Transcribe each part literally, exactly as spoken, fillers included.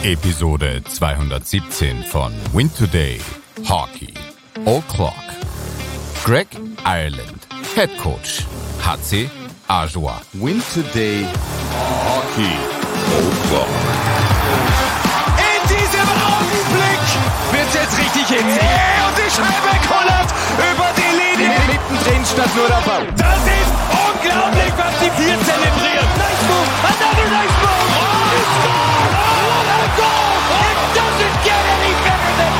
Episode zweihundertsiebzehn von Win Today Hockey O'Clock. Greg Ireland, Head Coach, H C Ajoie. Win Today Hockey O'Clock. In diesem Augenblick wird jetzt richtig hitzig. Yeah, und die Scheibe kullert über die Linie. Mittendrin statt nur der Ball. Das ist unglaublich, was die hier zelebrieren. Nice move, another nice move. Oh, he scored! Oh, what a goal! It doesn't get any better than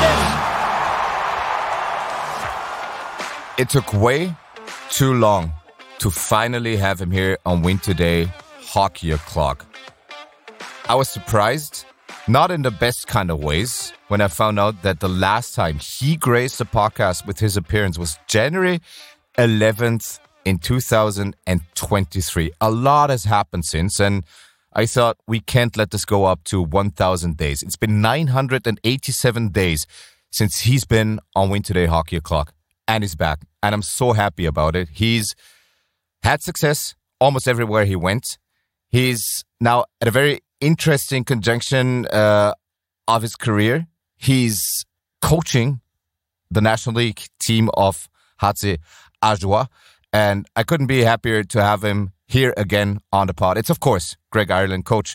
this. It took way too long to finally have him here on Win Today Hockey O'Clock. I was surprised, not in the best kind of ways, when I found out that the last time he graced the podcast with his appearance was January eleventh in two thousand twenty-three. A lot has happened since, and I thought we can't let this go up to one thousand days. It's been nine hundred eighty-seven days since he's been on Win Today Hockey O'Clock, and he's back, and I'm so happy about it. He's had success almost everywhere he went. He's now at a very interesting conjunction uh, of his career. He's coaching the National League team of H C Ajoie, and I couldn't be happier to have him here again on the pod. It's, of course, Greg Ireland. Coach,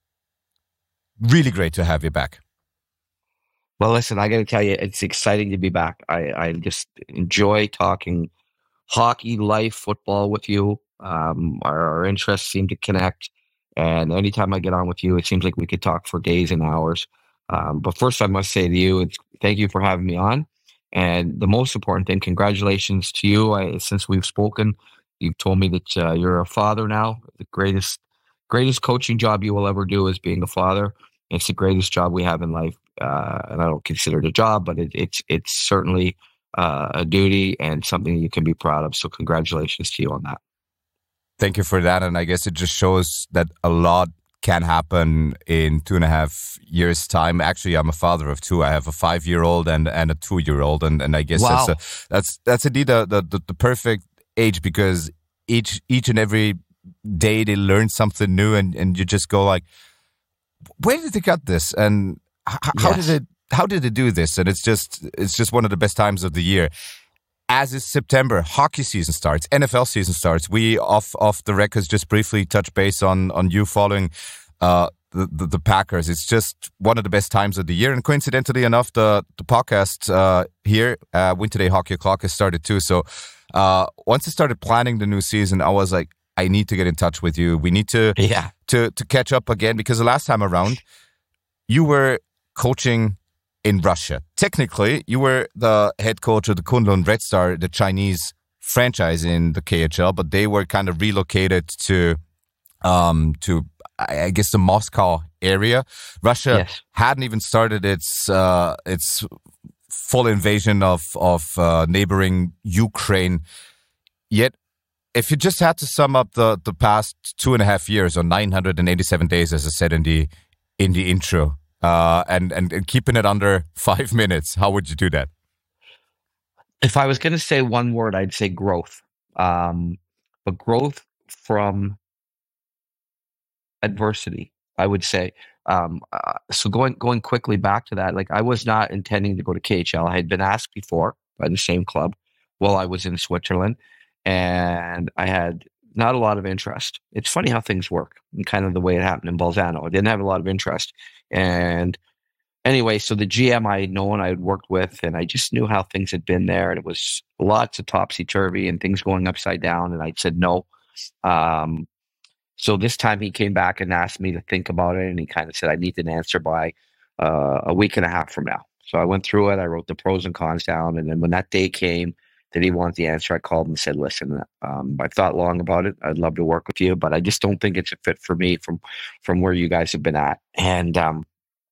really great to have you back. Well, listen, I got to tell you, it's exciting to be back. I, I just enjoy talking hockey, life, football with you. Um, our, our interests seem to connect. And anytime I get on with you, it seems like we could talk for days and hours. Um, but first, I must say to you, it's, thank you for having me on. And the most important thing, congratulations to you. I, since we've spoken, you've told me that uh, you're a father now. The greatest, greatest coaching job you will ever do is being a father. It's the greatest job we have in life. Uh, and I don't consider it a job, but it, it's it's certainly uh, a duty and something you can be proud of. So congratulations to you on that. Thank you for that. And I guess it just shows that a lot can happen in two and a half years' time. Actually, I'm a father of two. I have a five-year-old and, and a two-year-old. And, and I guess Wow. that's a, that's that's indeed the, the, the, the perfect age, because each each and every day they learn something new, and, and you just go like, where did they get this? And h- how Yes. did it how did they do this? And it's just it's just one of the best times of the year. As it's September, hockey season starts, N F L season starts. We off off the records just briefly touch base on on you following uh, the, the the Packers. It's just one of the best times of the year, and coincidentally enough, the the podcast uh, here, uh, Win Today Hockey O'Clock, has started too. So uh, once I started planning the new season, I was like, I need to get in touch with you. We need to Yeah. to to catch up again, because the last time around, you were coaching in Russia. Technically, you were the head coach of the Kunlun Red Star, the Chinese franchise in the K H L, but they were kind of relocated to, um, to I I guess the Moscow area. Russia Yes. hadn't even started its uh, its full invasion of of uh, neighboring Ukraine yet. If you just had to sum up the the past two and a half years, or nine hundred eighty-seven days, as I said in the in the intro, uh, and, and and keeping it under five minutes, how would you do that? If I was going to say one word, I'd say growth. Um, but growth from adversity, I would say. Um, uh, so going going quickly back to that, like I was not intending to go to K H L. I had been asked before by the same club while I was in Switzerland, and I had not a lot of interest. It's funny how things work, and kind of the way it happened in Bolzano. I didn't have a lot of interest, and anyway, so the G M I had known, I had worked with, and I just knew how things had been there, and it was lots of topsy-turvy and things going upside down, and I said no. Um, so this time he came back and asked me to think about it, and he kind of said I need an answer by uh, a week and a half from now. So I went through it, I wrote the pros and cons down, and then when that day came that he wanted the answer, I called him and said, listen, um, I've thought long about it. I'd love to work with you, but I just don't think it's a fit for me from from where you guys have been at. And um,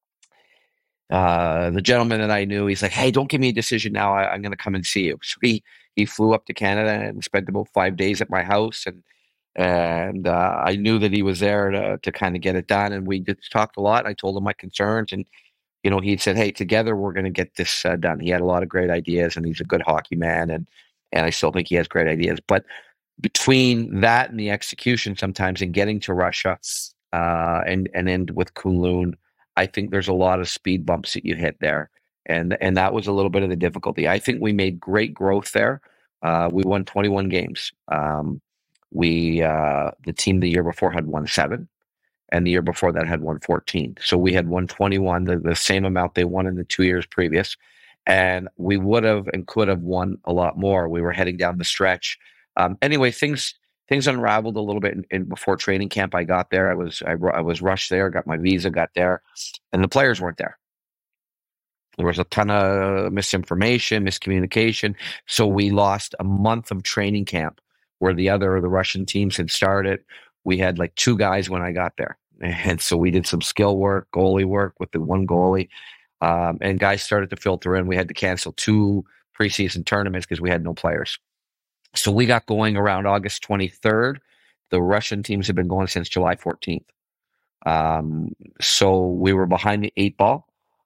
uh, the gentleman that I knew, he's like, hey, don't give me a decision now. I, I'm going to come and see you. So he, he flew up to Canada and spent about five days at my house. And and uh, I knew that he was there to, to kind of get it done. And we just talked a lot. I told him my concerns. And, you know, he said, hey, together we're going to get this uh, done. He had a lot of great ideas, and he's a good hockey man. And, and I still think he has great ideas. But between that and the execution sometimes, and getting to Russia uh, and, and end with Kunlun, I think there's a lot of speed bumps that you hit there. And, and that was a little bit of the difficulty. I think we made great growth there. Uh, we won twenty-one games. Um, we, uh, the team the year before had won seven, and the year before that had won fourteen. So we had won twenty-one, the, the same amount they won in the two years previous. And we would have and could have won a lot more. We were heading down the stretch. Um, anyway, things things unraveled a little bit in, in before training camp. I got there. I was I, I was rushed there. Got my visa. Got there, and the players weren't there. There was a ton of misinformation, miscommunication. So we lost a month of training camp where the other the Russian teams had started. We had like two guys when I got there, and so we did some skill work, goalie work with the one goalie. Um, and guys started to filter in. We had to cancel two preseason tournaments because we had no players. So we got going around August twenty-third. The Russian teams had been going since July fourteenth. Um, so we were behind the eight ball.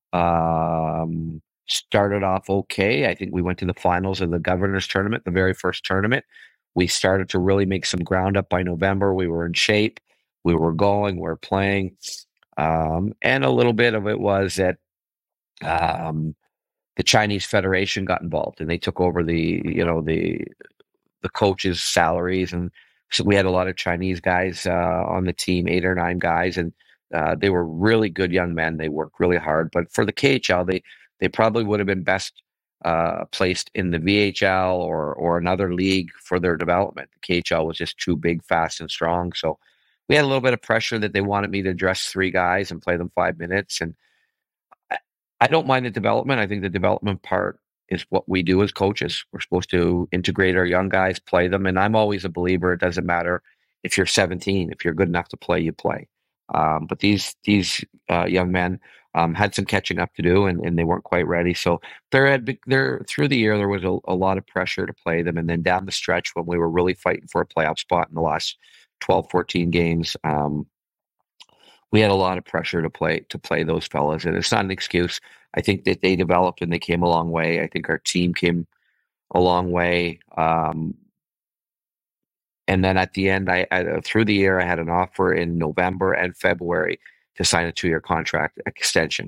Um, started off okay. I think we went to the finals of the Governors Tournament, the very first tournament. We started to really make some ground up by November. We were in shape. We were going. We were playing. Um, and a little bit of it was that Um, the Chinese Federation got involved, and they took over the, you know, the the coaches' salaries, and so we had a lot of Chinese guys uh, on the team, eight or nine guys, and uh, they were really good young men. They worked really hard, but for the K H L, they they probably would have been best uh, placed in the V H L or or another league for their development. The K H L was just too big, fast, and strong. So we had a little bit of pressure that they wanted me to dress three guys and play them five minutes, and I don't mind the development. I think the development part is what we do as coaches. We're supposed to integrate our young guys, play them. And I'm always a believer. It doesn't matter if you're seventeen, if you're good enough to play, you play. Um, but these, these uh, young men um, had some catching up to do, and, and they weren't quite ready. So there had been, there through the year, there was a, a lot of pressure to play them. And then down the stretch when we were really fighting for a playoff spot in the last twelve, fourteen games, um, we had a lot of pressure to play to play those fellas, and it's not an excuse. I think that they developed and they came a long way. I think our team came a long way. Um, and then at the end, I, I through the year, I had an offer in November and February to sign a two-year contract extension.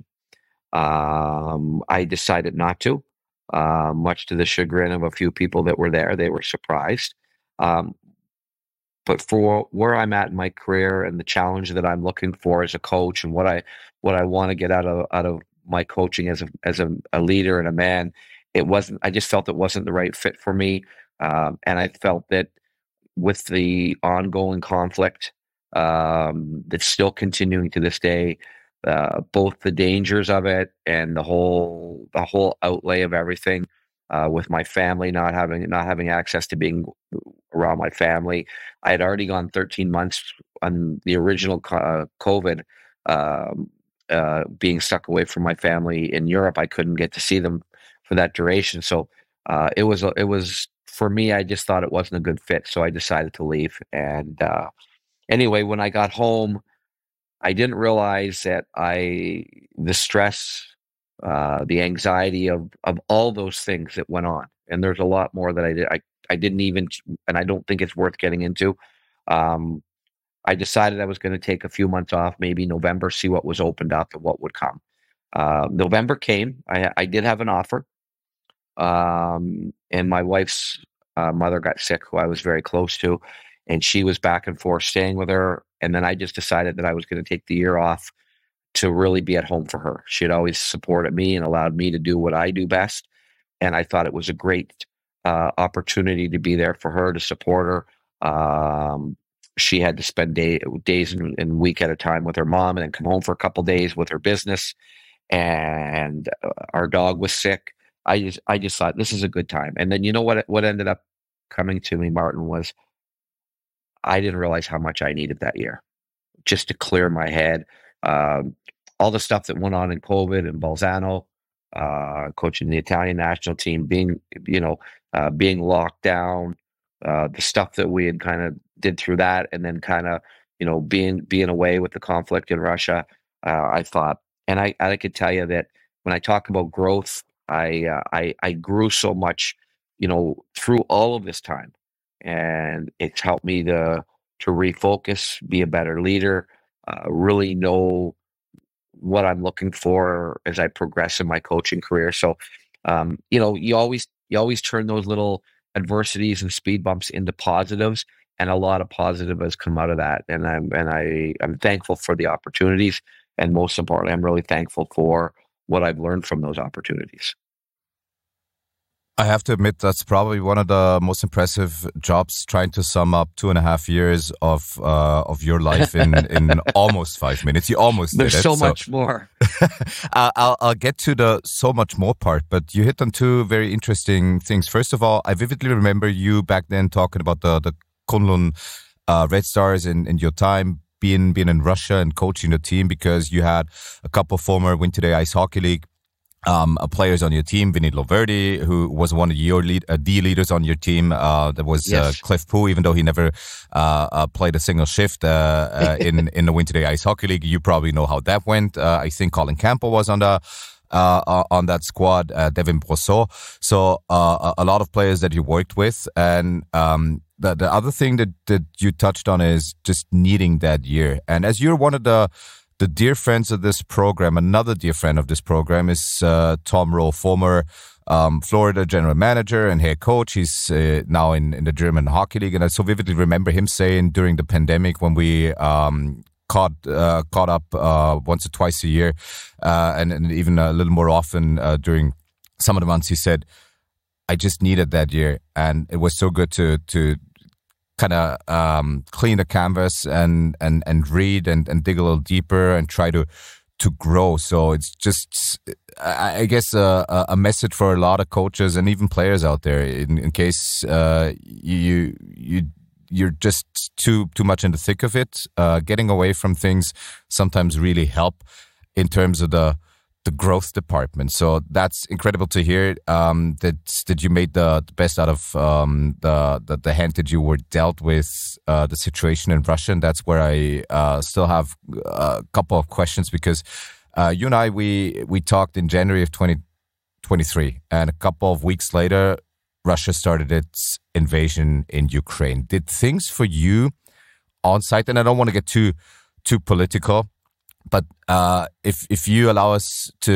Um, I decided not to, uh, much to the chagrin of a few people that were there. They were surprised. Um, But for where I'm at in my career and the challenge that I'm looking for as a coach, and what I what I want to get out of out of my coaching as a as a, a leader and a man, it wasn't. I just felt it wasn't the right fit for me, um, and I felt that with the ongoing conflict um, that's still continuing to this day, uh, both the dangers of it and the whole the whole outlay of everything. Uh, with my family not having not having access to being around my family, I had already gone thirteen months on the original uh, COVID, um, uh, being stuck away from my family in Europe. I couldn't get to see them for that duration, so uh, it was it was for me. I just thought it wasn't a good fit, so I decided to leave. And uh, anyway, when I got home, I didn't realize that I the stress. Uh, the anxiety of of all those things that went on, and there's a lot more that I did. I I didn't even, and I don't think it's worth getting into. Um, I decided I was going to take a few months off, maybe November, see what was opened up and what would come. Uh, November came. I I did have an offer, um, and my wife's uh, mother got sick, who I was very close to, and she was back and forth staying with her. And then I just decided that I was going to take the year off to really be at home for her. She had always supported me and allowed me to do what I do best. And I thought it was a great uh, opportunity to be there for her, to support her. Um, she had to spend day, days and, and week at a time with her mom, and then come home for a couple days with her business. And uh, our dog was sick. I just, I just thought this is a good time. And then you know what? What ended up coming to me, Martin, was I didn't realize how much I needed that year just to clear my head. Um, all the stuff that went on in COVID and Bolzano, uh, coaching the Italian national team, being, you know, uh, being locked down, uh, the stuff that we had kind of did through that, and then kind of, you know, being being away with the conflict in Russia. Uh, I thought, and I I could tell you that when I talk about growth, I uh, I I grew so much, you know, through all of this time, and it's helped me to to refocus, be a better leader. Uh, really know what I'm looking for as I progress in my coaching career. So, um, you know, you always you always turn those little adversities and speed bumps into positives, and a lot of positive has come out of that. And I'm and I I'm thankful for the opportunities, and most importantly, I'm really thankful for what I've learned from those opportunities. I have to admit that's probably one of the most impressive jobs, trying to sum up two and a half years of uh, of your life in, in almost five minutes. You almost There's did it. so much more. I'll I'll get to the so much more part, but you hit on two very interesting things. First of all, I vividly remember you back then talking about the the Kunlun uh, Red Stars in, in your time being being in Russia and coaching the team, because you had a couple former Win Today Ice Hockey League Um, uh, players on your team, Vinny Loverdi, who was one of your lead, uh, D leaders on your team. Uh, there was Yes. uh, Cliff Poo, even though he never uh, uh, played a single shift uh, uh, in in the Win Today Ice Hockey League. You probably know how that went. Uh, I think Colin Campbell was on the uh, uh, on that squad. Uh, Devin Brosseau. So uh, a, a lot of players that you worked with, and um, the the other thing that that you touched on is just needing that year. And as you're one of the The dear friends of this program, another dear friend of this program is uh, Tom Rowe, former um, Florida general manager and head coach. He's uh, now in, in the German Hockey League. And I so vividly remember him saying during the pandemic, when we um, caught uh, caught up uh, once or twice a year, uh, and, and even a little more often uh, during some of the months, he said, I just needed that year. And it was so good to to kind of um, clean the canvas and and and read and, and dig a little deeper and try to to grow. So it's just, I, I guess, uh, a message for a lot of coaches and even players out there, in, in case uh, you you you're just too too much in the thick of it. Uh, getting away from things sometimes really help in terms of the the growth department. So that's incredible to hear, um, that that you made the, the best out of um, the, the the hand that you were dealt with uh, the situation in Russia. And that's where I uh, still have a couple of questions, because uh, you and I, we we talked in January of twenty twenty-three, and a couple of weeks later, Russia started its invasion in Ukraine. Did things for you on site, and I don't want to get too too political, but uh, if if you allow us to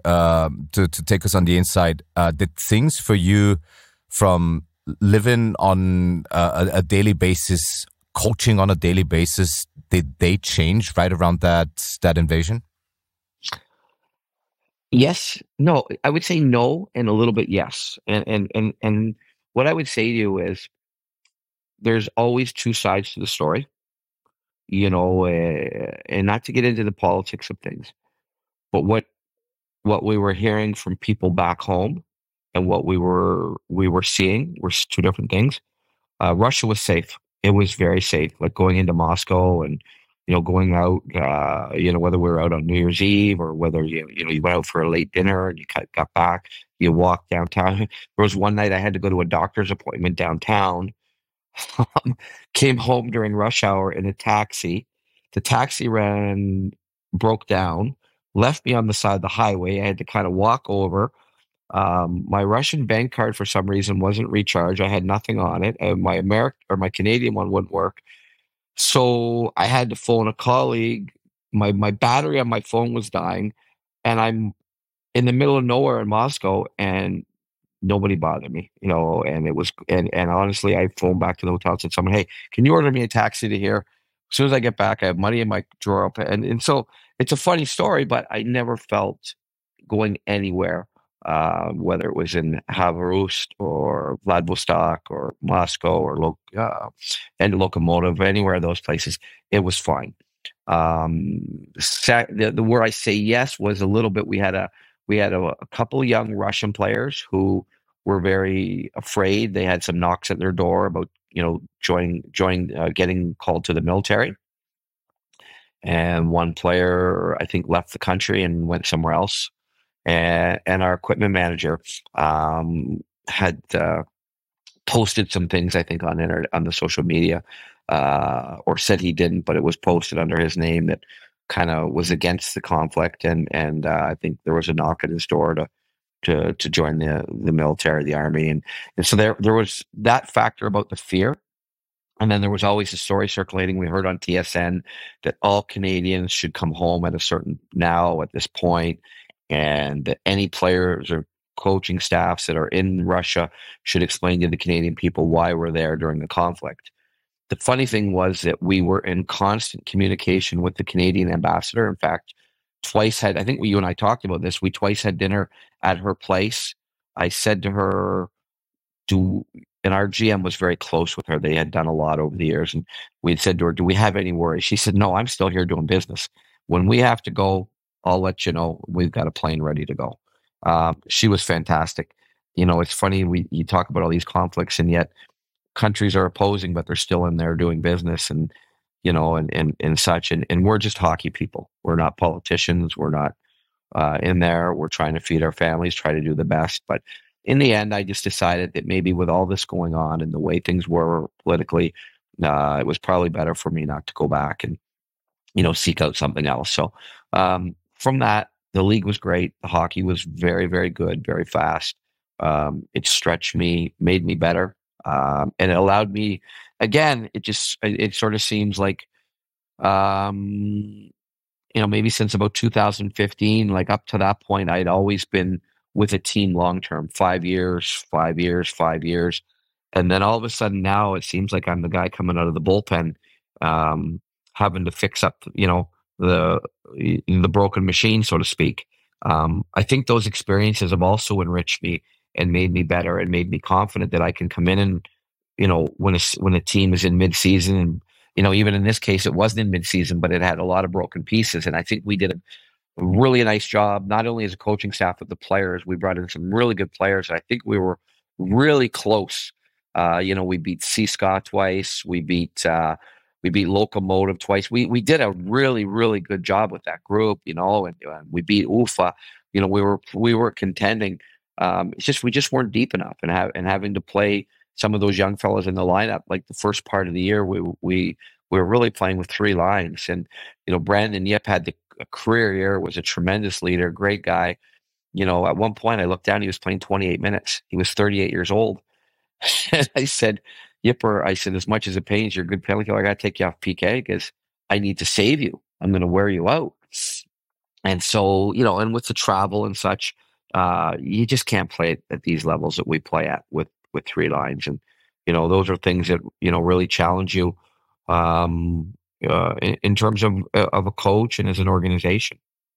um, to to take us on the inside, uh, did things for you from living on a, a daily basis, coaching on a daily basis, did they change right around that that invasion? Yes, no, I would say no, and a little bit yes. And and and and what I would say to you is, there's always two sides to the story. You know, uh, and not to get into the politics of things, but what what we were hearing from people back home and what we were we were seeing were s- two different things. Uh, Russia was safe; it was very safe. Like going into Moscow and, you know, going out. Uh, you know, whether we were out on New Year's Eve or whether you you know you went out for a late dinner and you got got back, you walked downtown. There was one night I had to go to a doctor's appointment downtown. Um, came home during rush hour in a taxi. The taxi ran, broke down, left me on the side of the highway. I had to kind of walk over. Um, my Russian bank card, for some reason, wasn't recharged. I had nothing on it. And my American or my Canadian one wouldn't work. So I had to phone a colleague. My my battery on my phone was dying, and I'm in the middle of nowhere in Moscow, and nobody bothered me, you know, and it was, and, and honestly, I phoned back to the hotel and said, someone, hey, can you order me a taxi to here? As soon as I get back, I have money in my drawer. Up, and, and so it's a funny story, but I never felt going anywhere, uh, whether it was in Khabarovsk or Vladivostok or Moscow or Lo- uh, and Lokomotiv, anywhere of those places, it was fine. Um, sa- the, the where I say yes was a little bit, we had a, we had a, a couple of young Russian players who were very afraid. They had some knocks at their door about, you know, joining, joining, uh, getting called to the military. And one player, I think, left the country and went somewhere else. And and our equipment manager um, had uh, posted some things, I think, on internet, on the social media, uh, or said he didn't, but it was posted under his name that kind of was against the conflict. And and uh, I think there was a knock at his door to to to join the the military, the army, and and so there there was that factor about the fear. And then there was always a story circulating. We heard on T S N that all Canadians should come home at a certain now at this point, and that any players or coaching staffs that are in Russia should explain to the Canadian people why we're there during the conflict. The funny thing was that we were in constant communication with the Canadian ambassador. In fact, twice had, I think you and I talked about this, we twice had dinner at her place. I said to her, do, and our G M was very close with her. They had done a lot over the years. And we had said to her, do we have any worries? She said, no, I'm still here doing business. When we have to go, I'll let you know. We've got a plane ready to go. Um, she was fantastic. You know, it's funny, we you talk about all these conflicts, and yet countries are opposing, but they're still in there doing business and, you know, and, and, and such. And, and we're just hockey people. We're not politicians. We're not uh, in there. We're trying to feed our families, try to do the best. But in the end, I just decided that maybe with all this going on and the way things were politically, uh, it was probably better for me not to go back and, you know, seek out something else. So um, from that, the league was great. The hockey was very, very good, very fast. Um, it stretched me, made me better. Um, and it allowed me, again, it just, it, it sort of seems like, um, you know, maybe since about two thousand fifteen, like up to that point, I'd always been with a team long-term, five years, five years, five years. And then all of a sudden now it seems like I'm the guy coming out of the bullpen, um, having to fix up, you know, the, the broken machine, so to speak. Um, I think those experiences have also enriched me and made me better and made me confident that I can come in and, you know, when a, when a team is in mid-season, and, you know, even in this case, it wasn't in mid-season, but it had a lot of broken pieces. And I think we did a really nice job, not only as a coaching staff, but the players. We brought in some really good players. I think we were really close. Uh, you know, we beat C S K A twice. We beat, uh, we beat Locomotive twice. We, we did a really, really good job with that group, you know, and uh, we beat U F A. You know, we were, we were contending. Um, it's just, we just weren't deep enough, and have, and having to play some of those young fellas in the lineup, like the first part of the year, we, we, we were really playing with three lines. And, you know, Brandon Yip had the, a career year, was a tremendous leader, great guy. You know, at one point I looked down, he was playing twenty-eight minutes. He was thirty-eight years old. And I said, Yipper, I said, as much as it pains, you're a good penalty killer, I got to take you off P K because I need to save you. I'm going to wear you out. And so, you know, and with the travel and such, uh, you just can't play at these levels that we play at with, with three lines. And, you know, those are things that, you know, really challenge you um, uh, in, in terms of, of a coach and as an organization.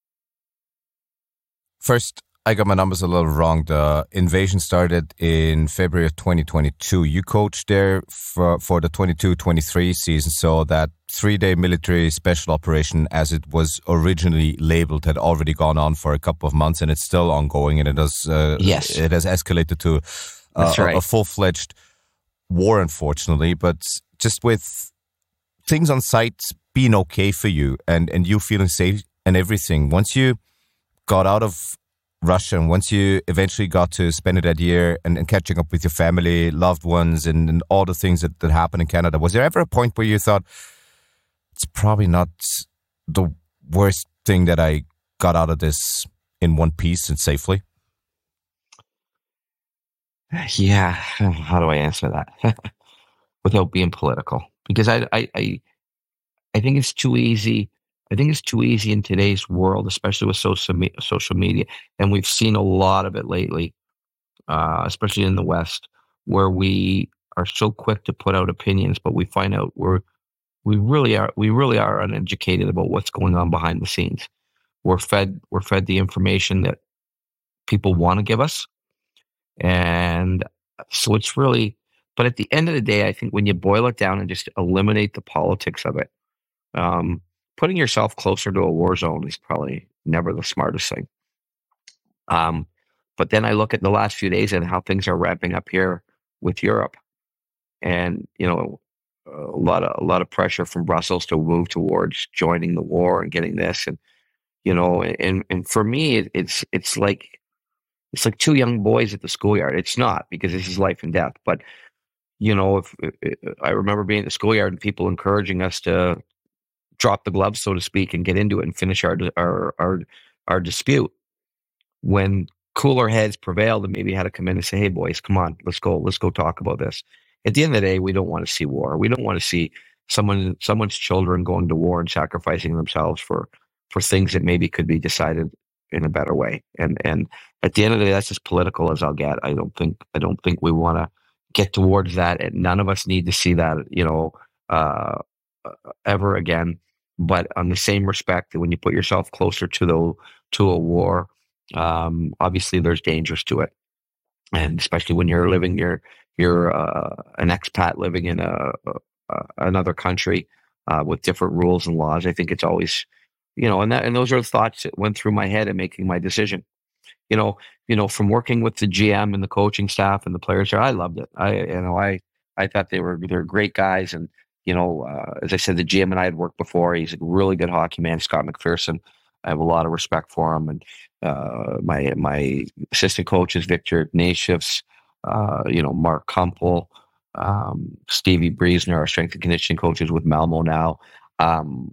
First, I got my numbers a little wrong. The invasion started in February of twenty twenty-two. You coached there for, for the twenty-two twenty-three season, so that three-day military special operation, as it was originally labeled, had already gone on for a couple of months, and it's still ongoing, and it has, uh, yes. it has escalated to uh, right. a, a full-fledged war, unfortunately. But just with things on site being okay for you and, and you feeling safe and everything, once you got out of Russia, and once you eventually got to spend that year and, and catching up with your family, loved ones, and, and all the things that, that happened in Canada, was there ever a point where you thought, it's probably not the worst thing that I got out of this in one piece and safely? Yeah. How do I answer that without being political? Because I, I, I, I think it's too easy. I think it's too easy in today's world, especially with social me- social media, and we've seen a lot of it lately, uh, especially in the West, where we are so quick to put out opinions, but we find out we're we really are we really are uneducated about what's going on behind the scenes. We're fed we're fed the information that people want to give us, and so it's really. But at the end of the day, I think when you boil it down and just eliminate the politics of it. Um, Putting yourself closer to a war zone is probably never the smartest thing. Um, but then I look at the last few days and how things are ramping up here with Europe, and you know, a lot of a lot of pressure from Brussels to move towards joining the war and getting this, and you know, and and for me, it, it's it's like it's like two young boys at the schoolyard. It's not, because this is life and death, but you know, if, if I remember being at the schoolyard and people encouraging us to drop the gloves, so to speak, and get into it and finish our our our, our dispute. When cooler heads prevailed and maybe had to come in and say, hey boys, come on, let's go, let's go talk about this. at the end of the day, we don't want to see war. We don't want to see someone someone's children going to war and sacrificing themselves for for things that maybe could be decided in a better way. And and at the end of the day, that's as political as I'll get. I don't think I don't think we want to get towards that, and none of us need to see that, you know, uh, ever again. But on the same respect, when you put yourself closer to the to a war, um, obviously there's dangers to it, and especially when you're living, you're you're uh, an expat living in a, a another country uh, with different rules and laws. I think it's always, you know, and that and those are the thoughts that went through my head in making my decision. You know, you know, from working with the G M and the coaching staff and the players there, I loved it. I, you know, I, I thought they were they're great guys, and you know, uh, as I said, the G M and I had worked before. He's a really good hockey man, Scott McPherson. I have a lot of respect for him, and uh, my my assistant coach is Victor Ignatius. Uh, you know, Mark Kumpel, um, Stevie Briesner, our strength and conditioning coaches with Malmo now. Um,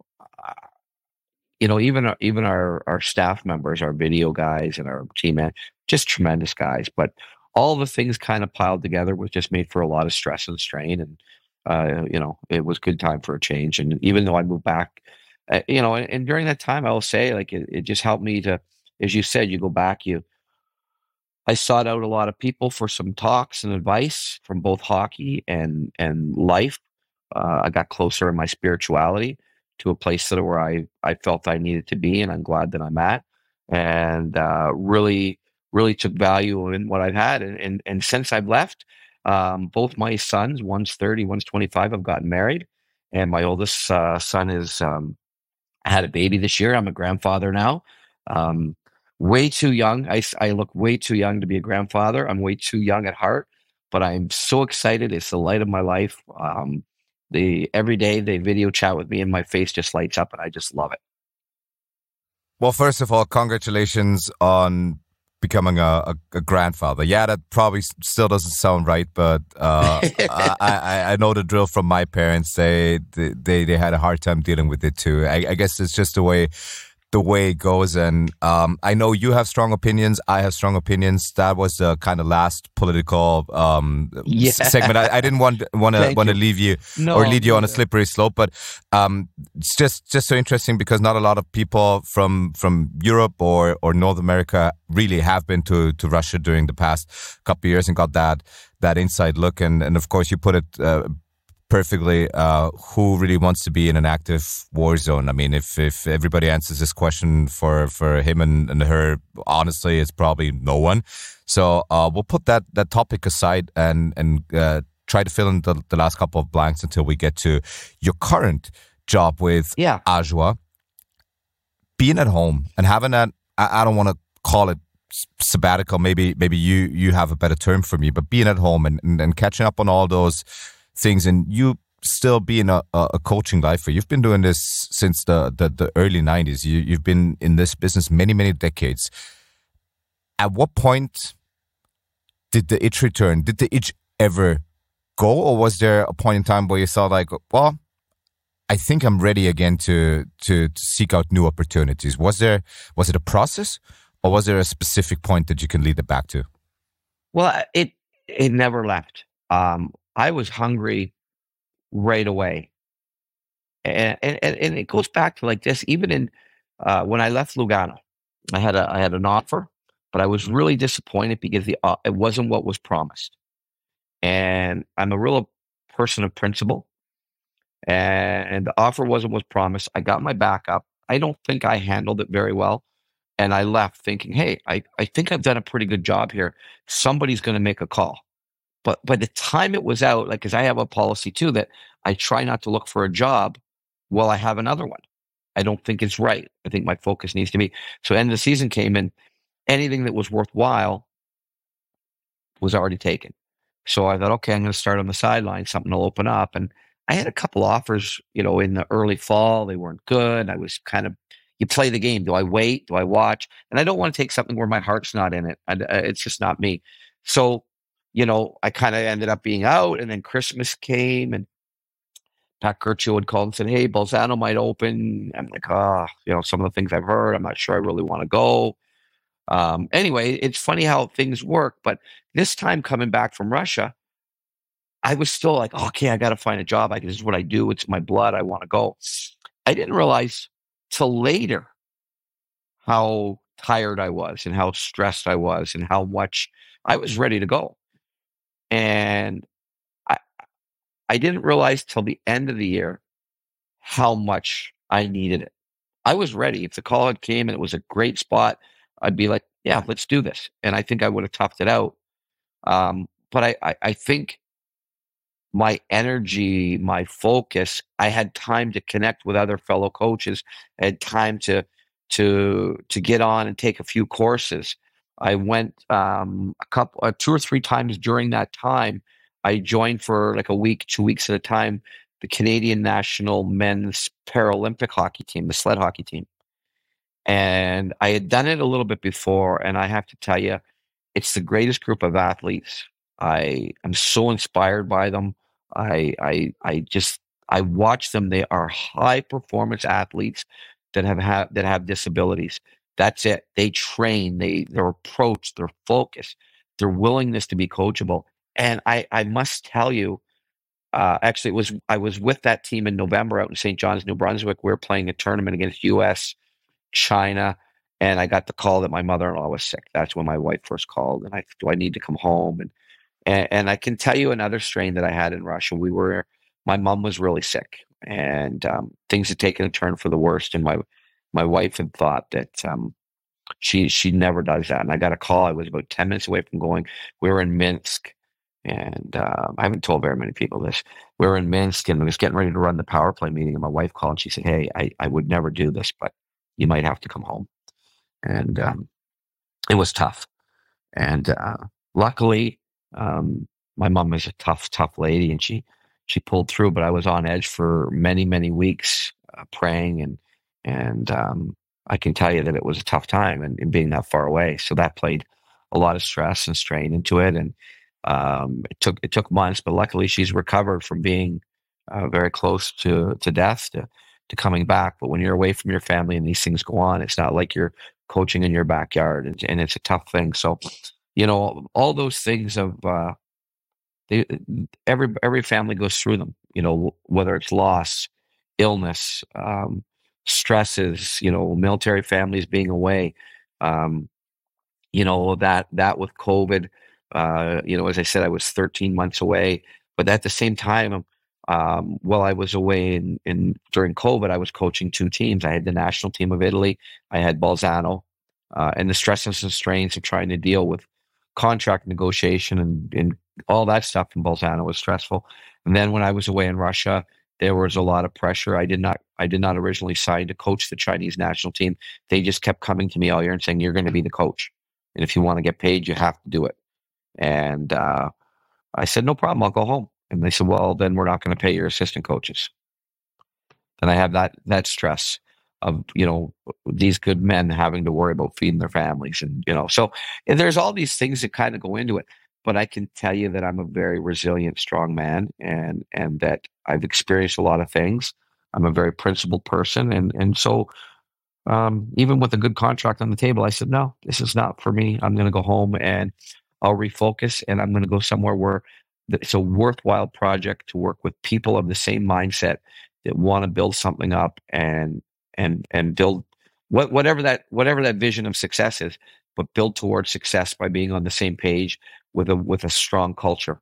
You know, even our, even our, our staff members, our video guys and our team man, just tremendous guys. But all the things kind of piled together was just made for a lot of stress and strain. And, uh, you know, it was good time for a change. And even though I moved back, uh, you know, and, and during that time, I will say, like, it, it just helped me to, as you said, you go back, you, I sought out a lot of people for some talks and advice from both hockey and, and life. Uh, I got closer in my spirituality to a place that where I, I felt I needed to be, and I'm glad that I'm at, and uh, really, really took value in what I've had. And, and, and since I've left, um, both my sons, one's thirty, one's twenty-five, have gotten married. And my oldest uh, son is um, had a baby this year. I'm a grandfather now. Um, way too young. I, I look way too young to be a grandfather. I'm way too young at heart, but I'm so excited. It's the light of my life. Um, The every day they video chat with me and my face just lights up, and I just love it. Well, first of all, congratulations on becoming a, a, a grandfather. Yeah, that probably still doesn't sound right, but uh, I, I, I know the drill from my parents. They they they had a hard time dealing with it too. I, I guess it's just the way the way it goes. And um, I know you have strong opinions. I have strong opinions. That was the kind of last political um, yeah. segment. I, I didn't want want to want to leave you no, or lead you no, on a slippery slope, but um, it's just just so interesting because not a lot of people from from Europe or or North America really have been to to Russia during the past couple of years and got that that inside look. And and of course you put it Uh, perfectly, uh, who really wants to be in an active war zone? I mean, if if everybody answers this question for, for him and, and her, honestly, it's probably no one. So uh, we'll put that, that topic aside and and uh, try to fill in the, the last couple of blanks until we get to your current job with yeah. Ajoie. Being at home and having that, I, I don't want to call it sabbatical. Maybe maybe you you have a better term for me, but being at home and, and, and catching up on all those things, and you still being a, a coaching lifer. You've been doing this since the, the, the early nineties. You, you've been in this business many, many decades. At what point did the itch return? Did the itch ever go? Or was there a point in time where you thought like, well, I think I'm ready again to, to, to seek out new opportunities? Was there, was it a process, or was there a specific point that you can lead it back to? Well, it, it never left. Um, I was hungry right away. And, and and it goes back to like this, even in uh, when I left Lugano, I had a I had an offer, but I was really disappointed because the uh, it wasn't what was promised. And I'm a real person of principle, and the offer wasn't what's promised. I got my back up. I don't think I handled it very well, and I left thinking, hey, I, I think I've done a pretty good job here. Somebody's going to make a call. But by the time it was out, like, because I have a policy too that I try not to look for a job while I have another one. I don't think it's right. I think my focus needs to be. So end of the season came in, anything that was worthwhile was already taken. So I thought, okay, I'm going to start on the sideline. Something will open up. And I had a couple offers, you know, in the early fall. They weren't good. I was kind of, you play the game. Do I wait? Do I watch? And I don't want to take something where my heart's not in it. I, it's just not me. So, you know, I kind of ended up being out, and then Christmas came, and Pat Curcio had called and said, hey, Bolzano might open. I'm like, oh, you know, some of the things I've heard, I'm not sure I really want to go. Um, anyway, it's funny how things work. But this time coming back from Russia, I was still like, okay, I got to find a job. I, this is what I do. It's my blood. I want to go. I didn't realize till later how tired I was and how stressed I was and how much I was ready to go. And I, I didn't realize till the end of the year how much I needed it. I was ready. If the call had came and it was a great spot, I'd be like, yeah, let's do this. And I think I would have toughed it out. Um, but I, I, I think my energy, my focus, I had time to connect with other fellow coaches. I had time to to to get on and take a few courses. I went um, a couple, uh, two or three times during that time. I joined for like a week, two weeks at a time, the Canadian national men's Paralympic hockey team, the sled hockey team. And I had done it a little bit before, and I have to tell you, it's the greatest group of athletes. I am so inspired by them. I I I just I watch them. They are high performance athletes that have ha- that have disabilities. That's it. They train. They their approach, their focus, their willingness to be coachable. And I I must tell you, uh, actually, it was I was with that team in November out in Saint John's, New Brunswick. We were playing a tournament against U S, China, and I got the call that my mother-in-law was sick. That's when my wife first called, and I do I need to come home and. And, and I can tell you another strain that I had in Russia. We were, my mom was really sick, and um, things had taken a turn for the worst. And my my wife had thought that um, she she never does that. And I got a call. I was about ten minutes away from going. We were in Minsk, and uh, I haven't told very many people this. We were in Minsk, and I was getting ready to run the power play meeting. And my wife called, and she said, "Hey, I, I would never do this, but you might have to come home." And um, it was tough. And uh, luckily. Um, my mom is a tough, tough lady, and she, she pulled through, but I was on edge for many, many weeks, uh, praying. And, and, um, I can tell you that it was a tough time and, and being that far away. So that played a lot of stress and strain into it. And, um, it took, it took months, but luckily she's recovered from being, uh, very close to, to death, to, to coming back. But when you're away from your family and these things go on, it's not like you're coaching in your backyard, and, and it's a tough thing. So, you know, all those things of uh, they, every every family goes through them. You know, whether it's loss, illness, um, stresses. You know, military families being away. Um, you know that that with COVID. Uh, you know, as I said, I was thirteen months away, but at the same time, um, while I was away in, in during COVID, I was coaching two teams. I had the national team of Italy. I had Bolzano, uh, and the stresses and strains of trying to deal with contract negotiation and, and all that stuff in Bolzano was stressful. And then when I was away in Russia, there was a lot of pressure. I did not, I did not originally sign to coach the Chinese national team. They just kept coming to me all year and saying, "You're going to be the coach. And if you want to get paid, you have to do it." And uh, I said, "No problem. I'll go home." And they said, "Well, then we're not going to pay your assistant coaches." Then I have that, that stress of, you know, these good men having to worry about feeding their families. And, you know, so and there's all these things that kind of go into it, but I can tell you that I'm a very resilient, strong man, and, and that I've experienced a lot of things. I'm a very principled person. And, and so, um, even with a good contract on the table, I said, "No, this is not for me. I'm going to go home and I'll refocus, and I'm going to go somewhere where it's a worthwhile project to work with people of the same mindset that want to build something up and, and and build what, whatever that whatever that vision of success is, but build towards success by being on the same page with a with a strong culture."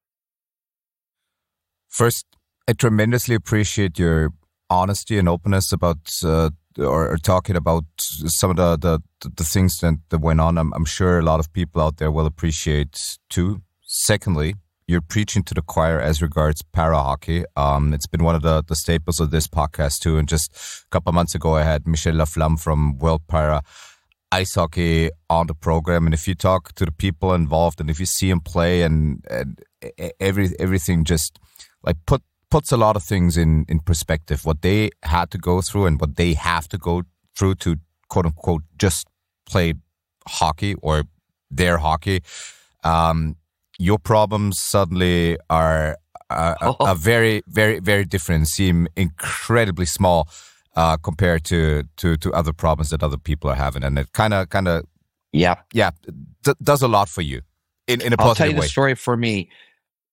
First, I tremendously appreciate your honesty and openness about uh, or, or talking about some of the the, the things that, that went on. I'm, I'm sure a lot of people out there will appreciate too. Secondly, you're preaching to the choir as regards para hockey. Um, it's been one of the, the staples of this podcast too. And just a couple of months ago, I had Michel Laflamme from World Para Ice Hockey on the program. And if you talk to the people involved, and if you see them play, and, and every everything just like put puts a lot of things in in perspective. What they had to go through and what they have to go through to quote unquote just play hockey or their hockey. Um, Your problems suddenly are uh, oh. a, a very, very, very different, seem incredibly small uh, compared to, to, to other problems that other people are having. And it kind of, kind of, yeah, yeah, d- does a lot for you in, in a positive way. I'll tell you the story for me.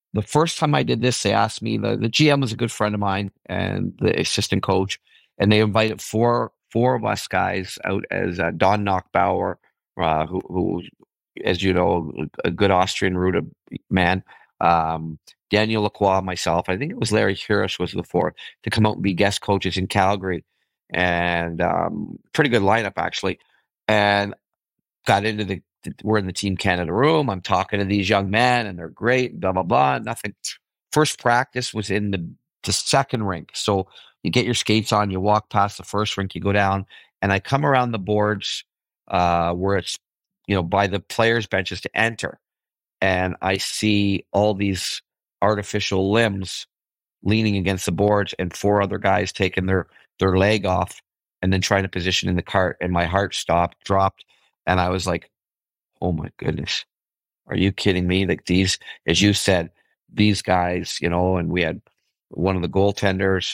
the first time I did this, they asked me, the, the G M was a good friend of mine and the assistant coach, and they invited four four of us guys out as uh, Don Knockbauer, uh, who, who, as you know, a good Austrian rooted man, um, Daniel Lacroix, myself, I think it was Larry Hirsch was the fourth, to come out and be guest coaches in Calgary. And um, pretty good lineup, actually. And got into the, we're in the Team Canada room. I'm talking to these young men, and they're great, blah, blah, blah. Nothing. First practice was in the, the second rink. So you get your skates on, you walk past the first rink, you go down, and I come around the boards uh, where it's, you know, by the players' benches to enter. And I see all these artificial limbs leaning against the boards and four other guys taking their, their leg off and then trying to position in the cart. And my heart stopped, dropped. And I was like, oh my goodness, are you kidding me? Like these, as you said, these guys, you know, and we had one of the goaltenders,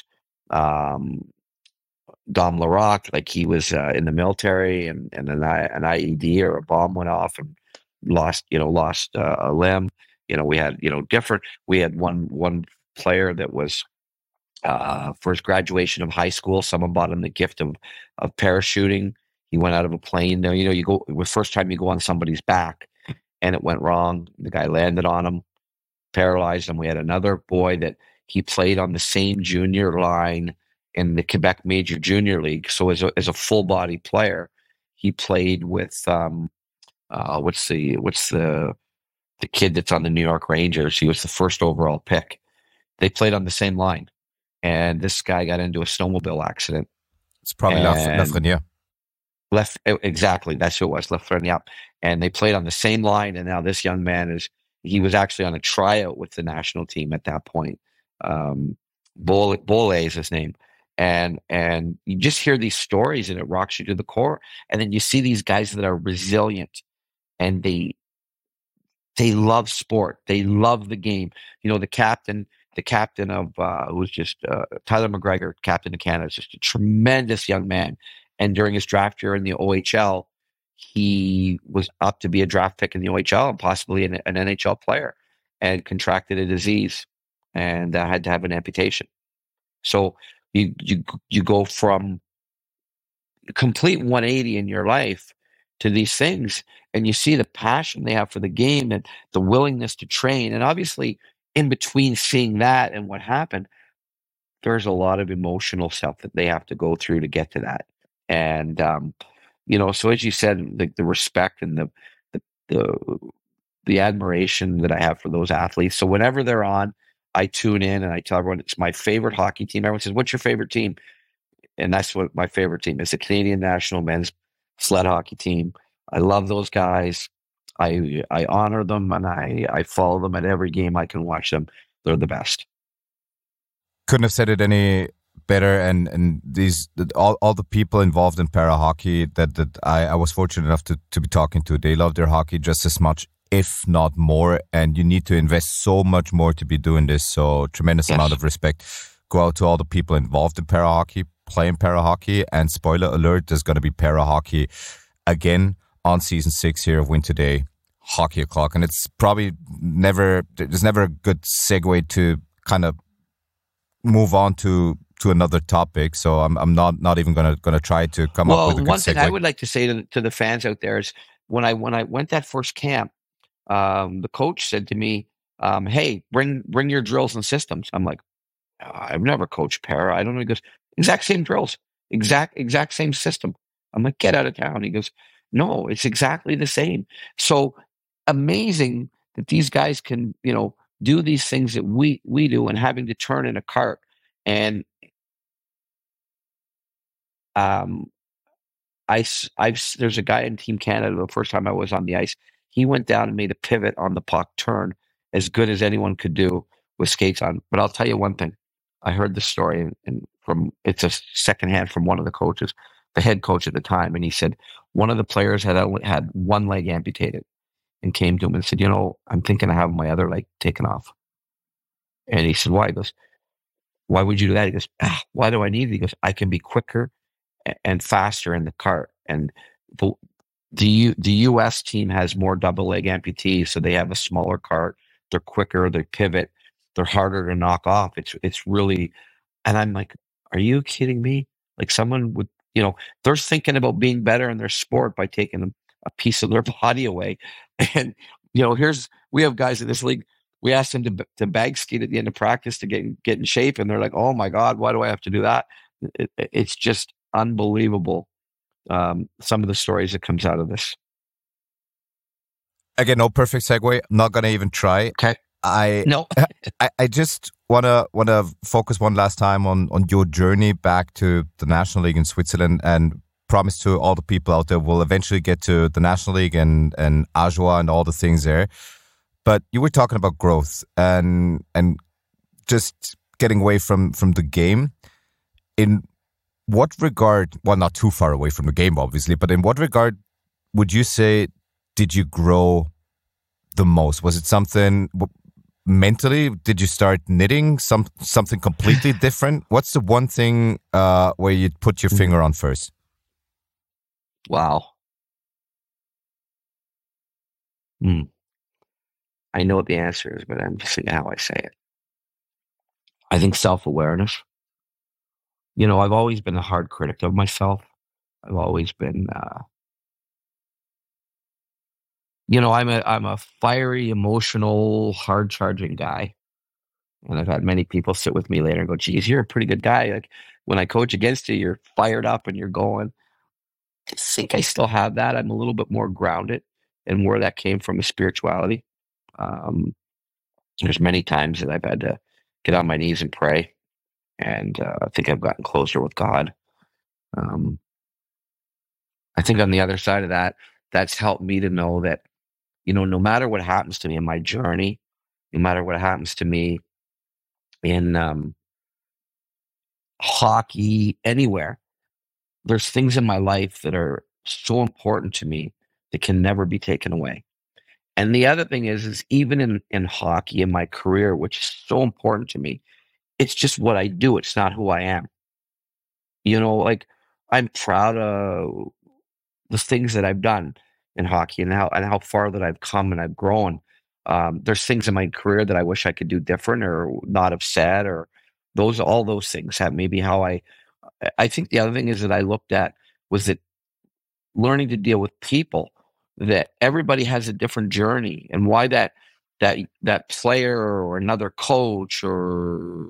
um, Dom Larocque, like he was uh, in the military, and, and an, an I E D or a bomb went off and lost, you know, lost uh, a limb. You know, we had, you know, different, we had one, one player that was uh, for his graduation of high school, someone bought him the gift of, of parachuting. He went out of a plane there. You know, you go, the first time you go on somebody's back and it went wrong. The guy landed on him, paralyzed him. We had another boy that he played on the same junior line in the Quebec Major Junior League. So as a, as a full body player, he played with, um, uh, what's the, what's the, the kid that's on the New York Rangers. He was the first overall pick. They played on the same line. And this guy got into a snowmobile accident. It's probably Lafreniere. Left, exactly. That's who it was, Lafreniere. And they played on the same line. And now this young man is, he was actually on a tryout with the national team at that point. Um, Bole, Bole is his name. And, and you just hear these stories and it rocks you to the core. And then you see these guys that are resilient and they, they love sport. They love the game. You know, the captain, the captain of, uh, who was just, uh, Tyler McGregor, captain of Canada, is just a tremendous young man. And during his draft year in the O H L, he was up to be a draft pick in the O H L and possibly an, an N H L player, and contracted a disease and uh, had to have an amputation. So you, you, you go from complete one eighty in your life to these things, and you see the passion they have for the game and the willingness to train. And obviously in between seeing that and what happened, there's a lot of emotional stuff that they have to go through to get to that. And, um, you know, so as you said, the, the respect and the, the, the, the admiration that I have for those athletes. So whenever they're on, I tune in and I tell everyone it's my favorite hockey team. Everyone says, what's your favorite team? And that's what my favorite team is, the Canadian national men's sled hockey team. I love those guys. I I honor them and I, I follow them at every game I can watch them. They're the best. Couldn't have said it any better. And and these all, all the people involved in para hockey that, that I, I was fortunate enough to, to be talking to, they love their hockey just as much, if not more. And you need to invest so much more to be doing this. So tremendous yes. amount of respect. Go out to all the people involved in para hockey, playing para hockey, and spoiler alert, there's going to be para hockey again on season six here of Win Today Hockey O'Clock. And it's probably never, there's never a good segue to kind of move on to to another topic. So I'm I'm not not even gonna gonna try to come well, up with a good one thing segue. I would like to say to, to the fans out there is when I when I went that first camp, um, the coach said to me, um, "Hey, bring bring your drills and systems." I'm like, I've never coached para. I don't know. He goes, exact same drills, exact exact same system. I'm like, get out of town. He goes, no, it's exactly the same. So amazing that these guys can, you know, do these things that we we do, and having to turn in a cart. And um, I I've there's a guy in Team Canada. The first time I was on the ice, he went down and made a pivot on the puck turn as good as anyone could do with skates on. But I'll tell you one thing. I heard the story, and, and from it's a secondhand from one of the coaches, the head coach at the time, and he said one of the players had had one leg amputated, and came to him and said, "You know, I'm thinking of having my other leg taken off." And he said, "Why?" He goes, "Why would you do that?" He goes, ah, "Why do I need it?" He goes, "I can be quicker and faster in the cart." And the the, U, the U S team has more double leg amputees, so they have a smaller cart. they're quicker, they pivot, they're harder to knock off. It's it's really, and I'm like, are you kidding me? Like someone would, you know, they're thinking about being better in their sport by taking a, a piece of their body away. And, you know, here's, we have guys in this league, we asked them to, to bag skate at the end of practice to get, get in shape. And they're like, oh my God, why do I have to do that? It, it, it's just unbelievable. Um, some of the stories that comes out of this. Again, no perfect segue. I'm not going to even try. Okay. I, no, I, I just want to want to focus one last time on, on your journey back to the National League in Switzerland, and promise to all the people out there we'll eventually get to the National League and, and Ajoie and all the things there. But you were talking about growth and and just getting away from, from the game. In what regard, well, not too far away from the game, obviously, but in what regard would you say did you grow the most? Was it something mentally? Did you start knitting some something completely different? What's the one thing uh, where you'd put your finger on first? Wow. Hmm. I know what the answer is, but I'm just saying how I say it. I think self-awareness. You know, I've always been a hard critic of myself. I've always been, uh, you know, I'm a I'm a fiery, emotional, hard-charging guy. And I've had many people sit with me later and go, geez, you're a pretty good guy. Like when I coach against you, you're fired up and you're going. I think I still have that. I'm a little bit more grounded, and where that came from is spirituality. Um, there's many times that I've had to get on my knees and pray, and uh, I think I've gotten closer with God. Um, I think on the other side of that, that's helped me to know that, you know, no matter what happens to me in my journey, no matter what happens to me in um, hockey, anywhere, there's things in my life that are so important to me that can never be taken away. And the other thing is, is even in, in hockey, in my career, which is so important to me, it's just what I do. It's not who I am. You know, like I'm proud of the things that I've done in hockey and how and how far that I've come and I've grown. Um, there's things in my career that I wish I could do different or not have said, or those all those things have maybe how I. I think the other thing is that I looked at was that learning to deal with people, that everybody has a different journey, and why that that that player or another coach or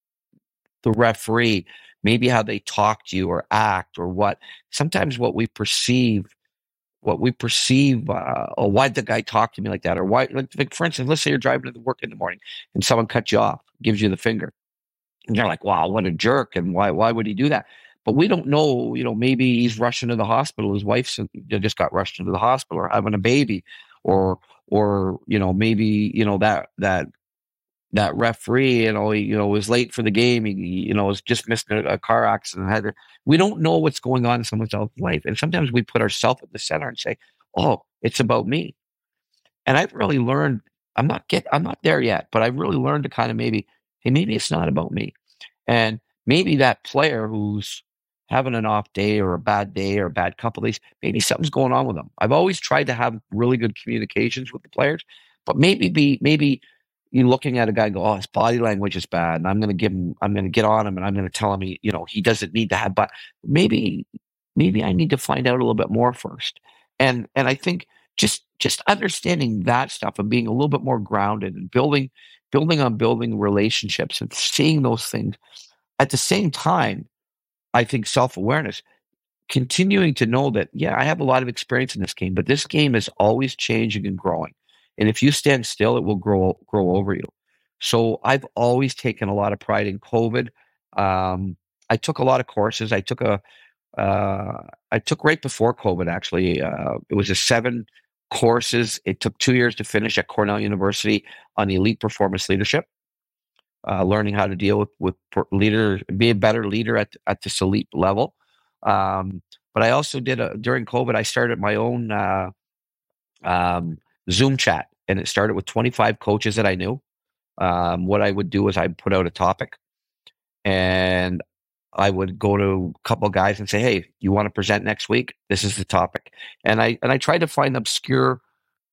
the referee, maybe how they talk to you or act or what. Sometimes what we perceive, what we perceive, uh, or why did the guy talk to me like that, or why, like for instance, let's say you're driving to work in the morning and someone cuts you off, gives you the finger. And you're like, wow, what a jerk. And why why would he do that? But we don't know, you know, maybe he's rushing to the hospital. His wife just got rushed into the hospital or having a baby, or, or, you know, maybe, you know, that, that, that referee, you know, he, you know, was late for the game. He, you know, was just missed a, a car accident. Had to, we don't know what's going on in someone else's life. And sometimes we put ourselves at the center and say, oh, it's about me. And I've really learned, I'm not get, I'm not there yet, but I've really learned to kind of maybe, hey, maybe it's not about me. And maybe that player who's having an off day or a bad day or a bad couple of days, maybe something's going on with them. I've always tried to have really good communications with the players, but maybe be, maybe you're looking at a guy and go, oh, his body language is bad, and I'm going to give him, I'm going to get on him, and I'm going to tell him, he, you know, he doesn't need to have, but maybe, maybe I need to find out a little bit more first. And, and I think just, just understanding that stuff and being a little bit more grounded and building, building on building relationships and seeing those things at the same time, I think self-awareness, continuing to know that, yeah, I have a lot of experience in this game, but this game is always changing and growing. And if you stand still, it will grow grow over you. So I've always taken a lot of pride in COVID. Um, I took a lot of courses. I took a, uh, I took right before COVID, actually. Uh, it was a seven courses. It took two years to finish at Cornell University on elite performance leadership, uh, learning how to deal with, with leader, be a better leader at, at this elite level. Um, but I also did, a, during COVID, I started my own uh, um, Zoom chat, and it started with twenty-five coaches that I knew. Um, what I would do is I'd put out a topic, and I would go to a couple of guys and say, hey, you want to present next week? This is the topic. And I, and I tried to find obscure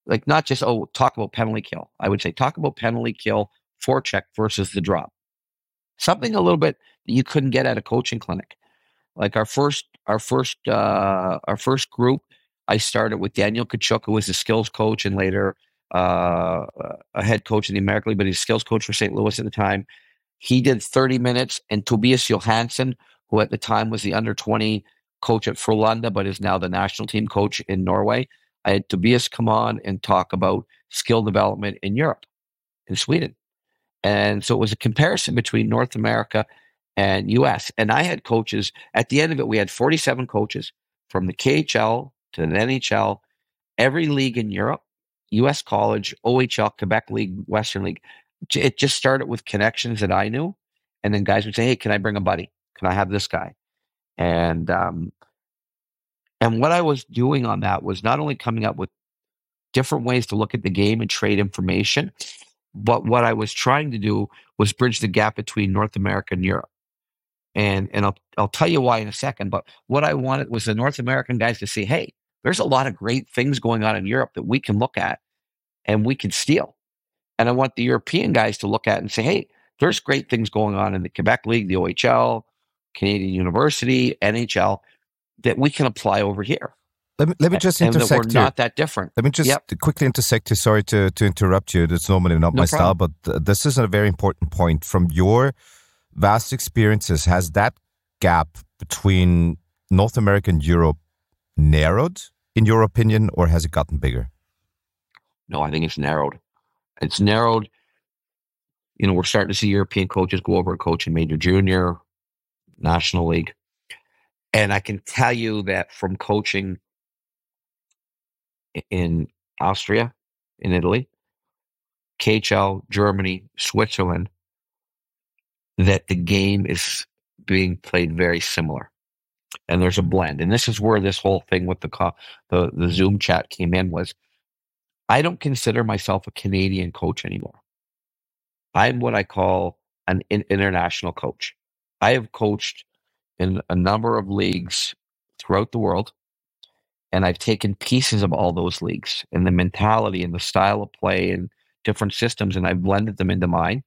like not just, oh, talk about penalty kill. I would say talk about penalty kill, forecheck versus the drop. Something a little bit that you couldn't get at a coaching clinic. Like our first, our first, uh, our first group, I started with Daniel Kachuk, who was a skills coach and later uh, a head coach in the American League, but he's a skills coach for Saint Louis at the time. He did thirty minutes, and Tobias Johansson, who at the time was the under twenty coach at Frölunda, but is now the national team coach in Norway. I had Tobias come on and talk about skill development in Europe, in Sweden. And so it was a comparison between North America and U S. And I had coaches, at the end of it, we had forty-seven coaches from the K H L to the N H L, every league in Europe, U S college, O H L, Quebec League, Western League. It just started with connections that I knew. And then guys would say, hey, can I bring a buddy? Can I have this guy? And um, and what I was doing on that was not only coming up with different ways to look at the game and trade information, but what I was trying to do was bridge the gap between North America and Europe. And and I'll I'll tell you why in a second. But what I wanted was the North American guys to say, hey, there's a lot of great things going on in Europe that we can look at and we can steal. And I want the European guys to look at and say, hey, there's great things going on in the Quebec League, the O H L, Canadian University, N H L, that we can apply over here. Let me, let me just and intersect that we're here. not that different. Let me just yep. quickly intersect here. Sorry to, to interrupt you. That's normally not No my problem. style, but th- this is a very important point. From your vast experiences, has that gap between North America and Europe narrowed, in your opinion, or has it gotten bigger? No, I think it's narrowed. It's narrowed. You know, we're starting to see European coaches go over and coach in Major Junior, National League. And I can tell you that from coaching in Austria, in Italy, K H L, Germany, Switzerland, that the game is being played very similar. And there's a blend. And this is where this whole thing with the the, the Zoom chat came in was, I don't consider myself a Canadian coach anymore. I'm what I call an in- international coach. I have coached in a number of leagues throughout the world, and I've taken pieces of all those leagues and the mentality and the style of play and different systems, and I've blended them into mine.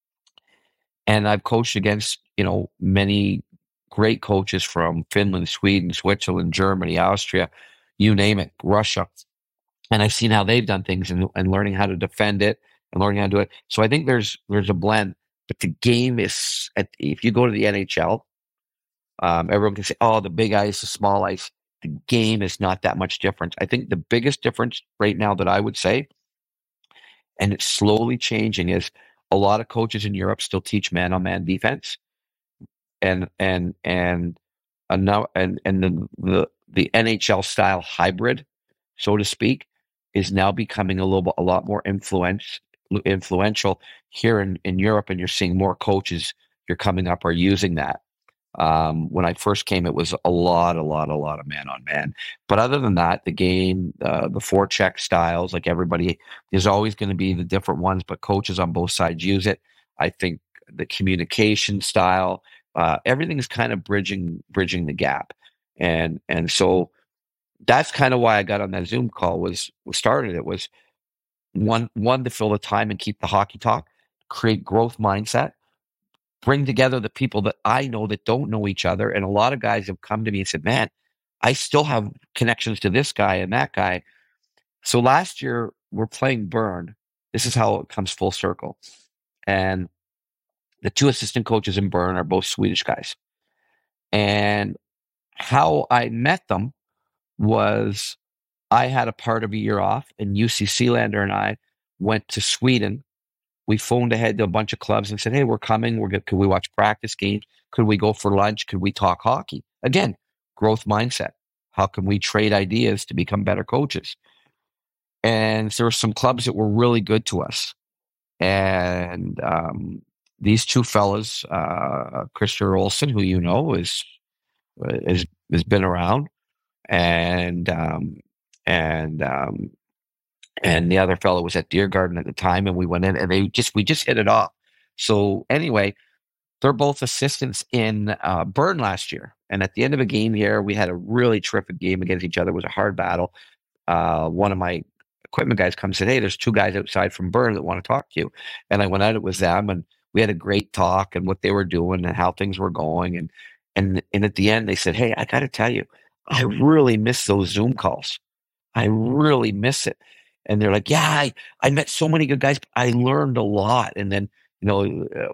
And I've coached against, you know, many great coaches from Finland, Sweden, Switzerland, Germany, Austria, you name it, Russia. And I've seen how they've done things and, and learning how to defend it and learning how to do it. So I think there's there's a blend. But the game is, at, if you go to the N H L, um, everyone can say, oh, the big ice, the small ice. The game is not that much different. I think the biggest difference right now that I would say, and it's slowly changing, is a lot of coaches in Europe still teach man-on-man defense. And and and and and, and the, the the N H L style hybrid, so to speak, is now becoming a little bit, a lot more influence, influential here in, in Europe, and you're seeing more coaches you're coming up are using that. Um, when I first came, it was a lot, a lot, a lot of man-on-man. But other than that, the game, uh, the forecheck styles, like everybody, there's always going to be the different ones, but coaches on both sides use it. I think the communication style, uh, everything is kind of bridging bridging the gap. And and so that's kind of why I got on that Zoom call, was, was started. It was one, one to fill the time and keep the hockey talk, create growth mindset, bring together the people that I know that don't know each other. And a lot of guys have come to me and said, man, I still have connections to this guy and that guy. So last year we're playing Bern. This is how it comes full circle. And the two assistant coaches in Bern are both Swedish guys. And how I met them was I had a part of a year off, and U C Sealander and I went to Sweden. We phoned ahead to a bunch of clubs and said, hey, we're coming. We're good. Could we watch practice games? Could we go for lunch? Could we talk hockey? Again, growth mindset. How can we trade ideas to become better coaches? And there were some clubs that were really good to us. And um, these two fellas, uh, Christer Olsen, who you know is, is, has been around, and um, and um, and the other fellow was at Diergarten at the time, and we went in, and they just we just hit it off. So anyway, they're both assistants in uh, Bern last year, and at the end of a game here, we had a really terrific game against each other. It was a hard battle. Uh, one of my equipment guys come and said, hey, there's two guys outside from Bern that want to talk to you. And I went out with them, and we had a great talk and what they were doing and how things were going. And and and at the end, they said, hey, I got to tell you, I really miss those Zoom calls. I really miss it. And they're like, yeah, I, I met so many good guys. I learned a lot. And then, you know, uh,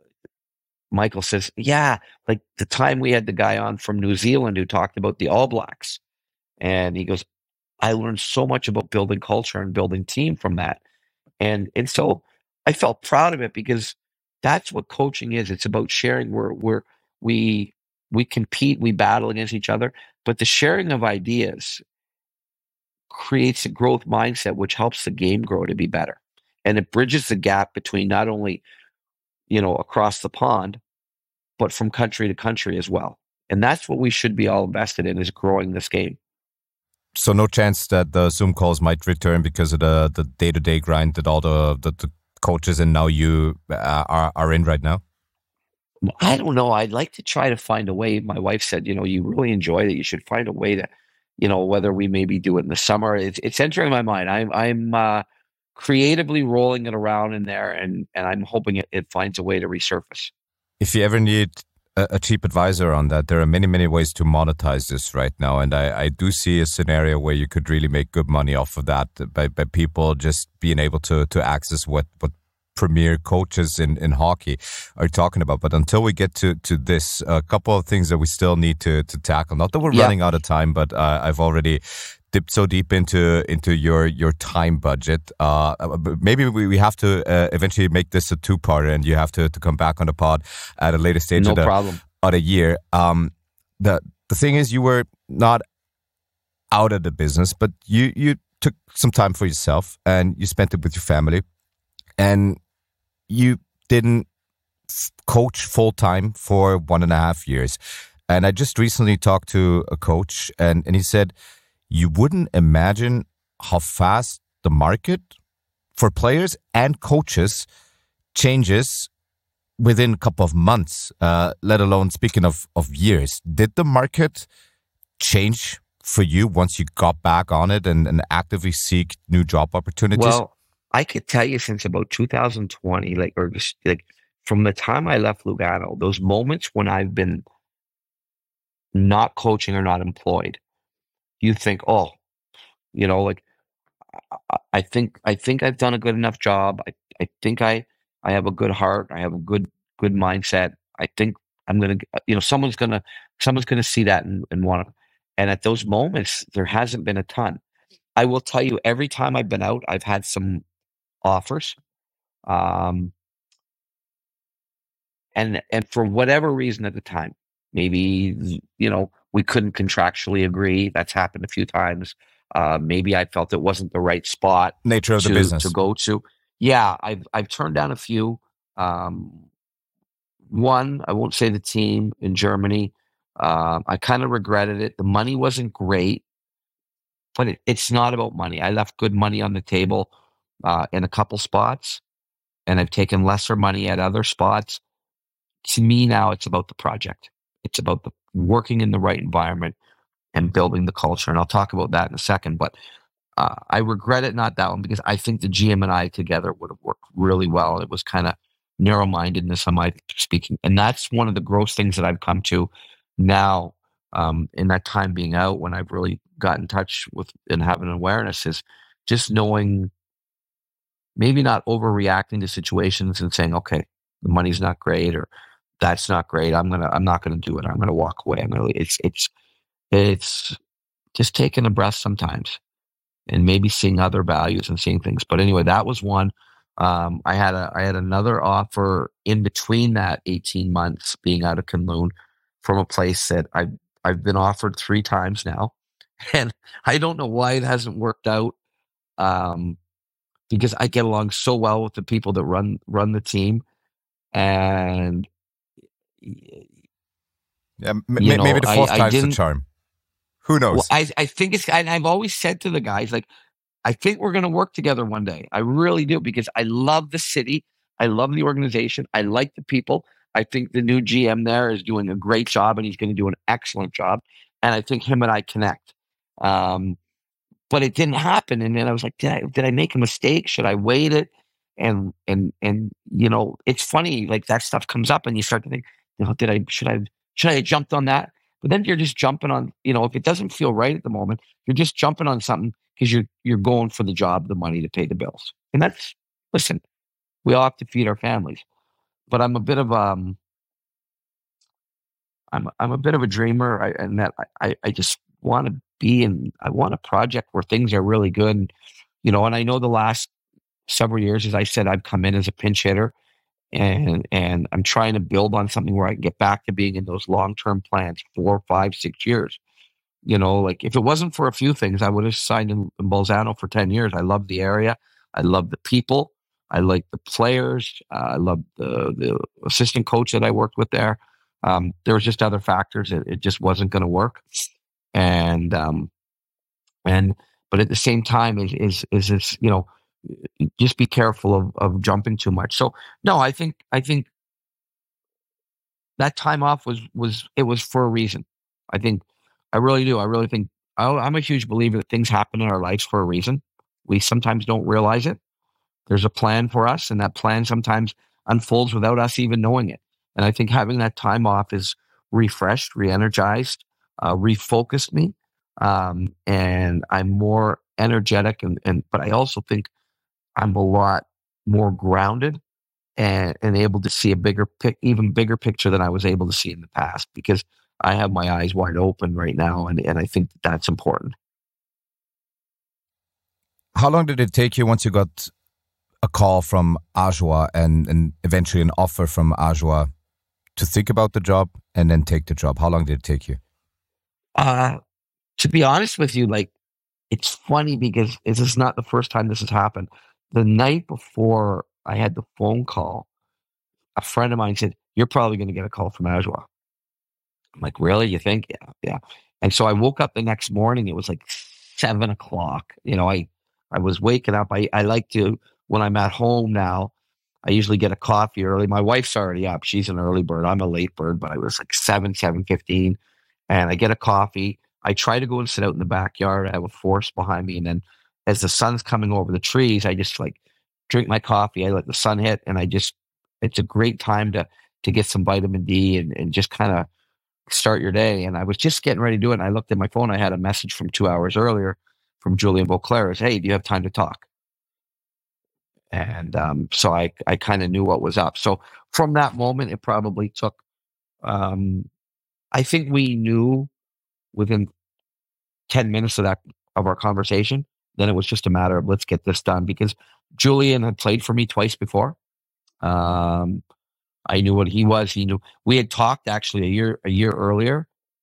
Michael says, yeah, like the time we had the guy on from New Zealand who talked about the All Blacks. And he goes, I learned so much about building culture and building team from that. And and so I felt proud of it because that's what coaching is. It's about sharing. We're, we're, we, we compete, we battle against each other, but the sharing of ideas creates a growth mindset, which helps the game grow to be better. And it bridges the gap between not only, you know, across the pond, but from country to country as well. And that's what we should be all invested in, is growing this game. So no chance that the Zoom calls might return because of the, the day-to-day grind that all the, the, the coaches and now you uh, are, are in right now? I don't know. I'd like to try to find a way. My wife said, you know, you really enjoy it. You should find a way to, you know, whether we maybe do it in the summer. It's, it's entering my mind. I'm, I'm uh, creatively rolling it around in there, and, and I'm hoping it, it finds a way to resurface. If you ever need a, a cheap advisor on that, there are many, many ways to monetize this right now. And I, I do see a scenario where you could really make good money off of that by, by people just being able to, to access what, what premier coaches in, in hockey are talking about. But until we get to, to this, a couple of things that we still need to, to tackle. Not that we're yeah. running out of time, but uh, I've already dipped so deep into into your your time budget. Uh, maybe we, we have to uh, eventually make this a two-parter, and you have to, to come back on the pod at a later stage no of, the, problem. of the year. Um, the the thing is, you were not out of the business, but you, you took some time for yourself, and you spent it with your family, and you didn't coach full-time for one and a half years. And I just recently talked to a coach, and, and he said, you wouldn't imagine how fast the market for players and coaches changes within a couple of months, uh, let alone speaking of, of years. Did the market change for you once you got back on it and, and actively seek new job opportunities? Well, I could tell you since about two thousand twenty, like, or just like from the time I left Lugano, those moments when I've been not coaching or not employed, you think, oh, you know, like, I, I think, I think I've done a good enough job. I, I think I, I have a good heart. I have a good, good mindset. I think I'm going to, you know, someone's going to, someone's going to see that and, and want to, and at those moments, there hasn't been a ton. I will tell you, every time I've been out, I've had some offers. Um, and, and for whatever reason at the time, maybe, you know, we couldn't contractually agree. That's happened a few times. Uh, maybe I felt it wasn't the right spot. Nature of to, the business to go to. Yeah, I've I've turned down a few. Um, one, I won't say the team in Germany. Um, I kind of regretted it. The money wasn't great, but it, it's not about money. I left good money on the table uh, in a couple spots, and I've taken lesser money at other spots. To me now, it's about the project. It's about the working in the right environment and building the culture. And I'll talk about that in a second. But uh, I regret it, not that one, because I think the G M and I together would have worked really well. It was kind of narrow-mindedness on my speaking. And that's one of the gross things that I've come to now um, in that time being out, when I've really got in touch with and having an awareness, is just knowing, maybe not overreacting to situations and saying, okay, the money's not great, or that's not great. I'm gonna. I'm not gonna do it. I'm gonna walk away. I'm gonna. It's. It's. It's just taking a breath sometimes, and maybe seeing other values and seeing things. But anyway, that was one. Um, I had a. I had another offer in between that eighteen months being out of Kunlun from a place that I've I've been offered three times now, and I don't know why it hasn't worked out. Um, because I get along so well with the people that run run the team, and. Yeah, m- know, maybe the fourth I, time's I the charm. Who knows? Well, I, I think it's, and I've always said to the guys, like, I think we're going to work together one day. I really do, because I love the city. I love the organization. I like the people. I think the new G M there is doing a great job, and he's going to do an excellent job. And I think him and I connect. Um, but it didn't happen. And then I was like, did I, did I make a mistake? Should I wait it? And, and, and, you know, it's funny, like that stuff comes up and you start to think, you know, did I, should I, should I have jumped on that? But then you're just jumping on, you know, if it doesn't feel right at the moment, you're just jumping on something because you're, you're going for the job, the money to pay the bills. And that's, listen, we all have to feed our families, but I'm a bit of, um, I'm, I'm a bit of a dreamer. I, and that I, I just want to be in, I want a project where things are really good. And, you know, and I know the last several years, as I said, I've come in as a pinch hitter, and and I'm trying to build on something where I can get back to being in those long-term plans, four, five, six years. You know, like if it wasn't for a few things, I would have signed in, in Bolzano for ten years. I love the area. I love the people. I like the players. Uh, I love the, the assistant coach that I worked with there. Um, there was just other factors. It, it just wasn't going to work. And, um, and, but at the same time is, is, is this, you know, just be careful of, of jumping too much. So no, I think, I think that time off was, was, it was for a reason. I think, I really do. I really think I, I'm a huge believer that things happen in our lives for a reason. We sometimes don't realize it. There's a plan for us, and that plan sometimes unfolds without us even knowing it. And I think having that time off is refreshed, re-energized, uh, refocused me. Um, and I'm more energetic, and, and but I also think I'm a lot more grounded and, and able to see a bigger, pic, even bigger picture than I was able to see in the past, because I have my eyes wide open right now, and, and I think that that's important. How long did it take you once you got a call from Ajoie and, and eventually an offer from Ajoie to think about the job and then take the job? How long did it take you? Uh, to be honest with you, like, it's funny because this is not the first time this has happened. The night before I had the phone call, a friend of mine said, "You're probably going to get a call from Ajoie." I'm like, "Really? You think?" Yeah, yeah. And so I woke up the next morning. It was like seven o'clock. You know, I, I was waking up. I, I like to, when I'm at home now, I usually get a coffee early. My wife's already up. She's an early bird. I'm a late bird, but I was like seven, seven fifteen. And I get a coffee. I try to go and sit out in the backyard. I have a forest behind me. And then as the sun's coming over the trees, I just like drink my coffee. I let the sun hit, and I just, it's a great time to, to get some vitamin D and, and just kind of start your day. And I was just getting ready to do it. And I looked at my phone. I had a message from two hours earlier from Julien Beauclair. "Hey, do you have time to talk?" And um, so I, I kind of knew what was up. So from that moment, it probably took, um, I think we knew within ten minutes of that, of our conversation. Then it was just a matter of, let's get this done, because Julien had played for me twice before. Um, I knew what he was. He knew, we had talked actually a year, a year earlier.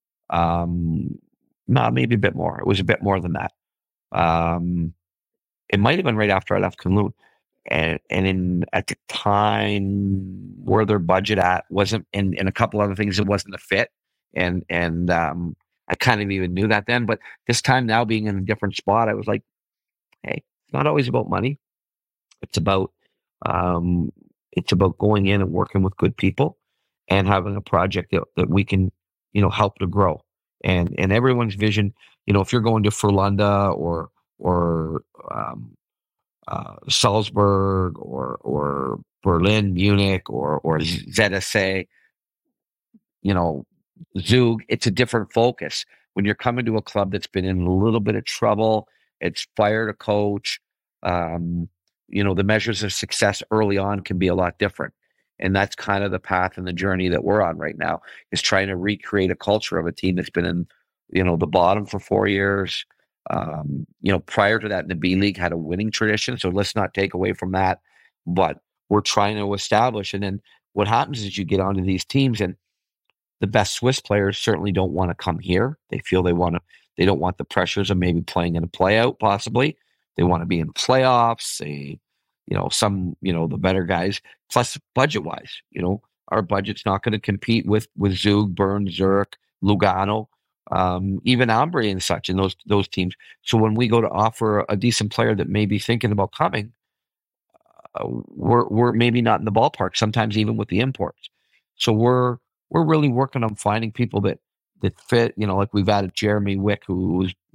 Um, no, maybe a bit more. It was a bit more than that. Um, it might've been right after I left Kunlun. And, and in, at the time where their budget at wasn't, and, and a couple other things, it wasn't a fit. And, and, um, I kind of even knew that then, but this time now being in a different spot, I was like, hey, it's not always about money. It's about, um, it's about going in and working with good people and having a project that, that we can, you know, help to grow. And, and everyone's vision, you know, if you're going to Frölunda or, or, um, uh, Salzburg or, or Berlin, Munich, or, or Z S A, you know, Zug, it's a different focus. When you're coming to a club that's been in a little bit of trouble, it's fired a coach. Um, you know, the measures of success early on can be a lot different. And that's kind of the path and the journey that we're on right now, is trying to recreate a culture of a team that's been in, you know, the bottom for four years. Um, you know, prior to that, in the B League had a winning tradition. So let's not take away from that. But we're trying to establish. And then what happens is you get onto these teams, and the best Swiss players certainly don't want to come here. They feel they want to, they don't want the pressures of maybe playing in a play out, possibly. They want to be in playoffs. They, you know, some, you know, the better guys, plus budget wise, you know, our budget's not going to compete with, with Zug, Bern, Zurich, Lugano, um, even Ambri and such, and those, those teams. So when we go to offer a decent player that may be thinking about coming, uh, we're, we're maybe not in the ballpark, sometimes even with the imports. So we're, we're really working on finding people that, that fit, you know, like we've added Jeremy Wick, who was,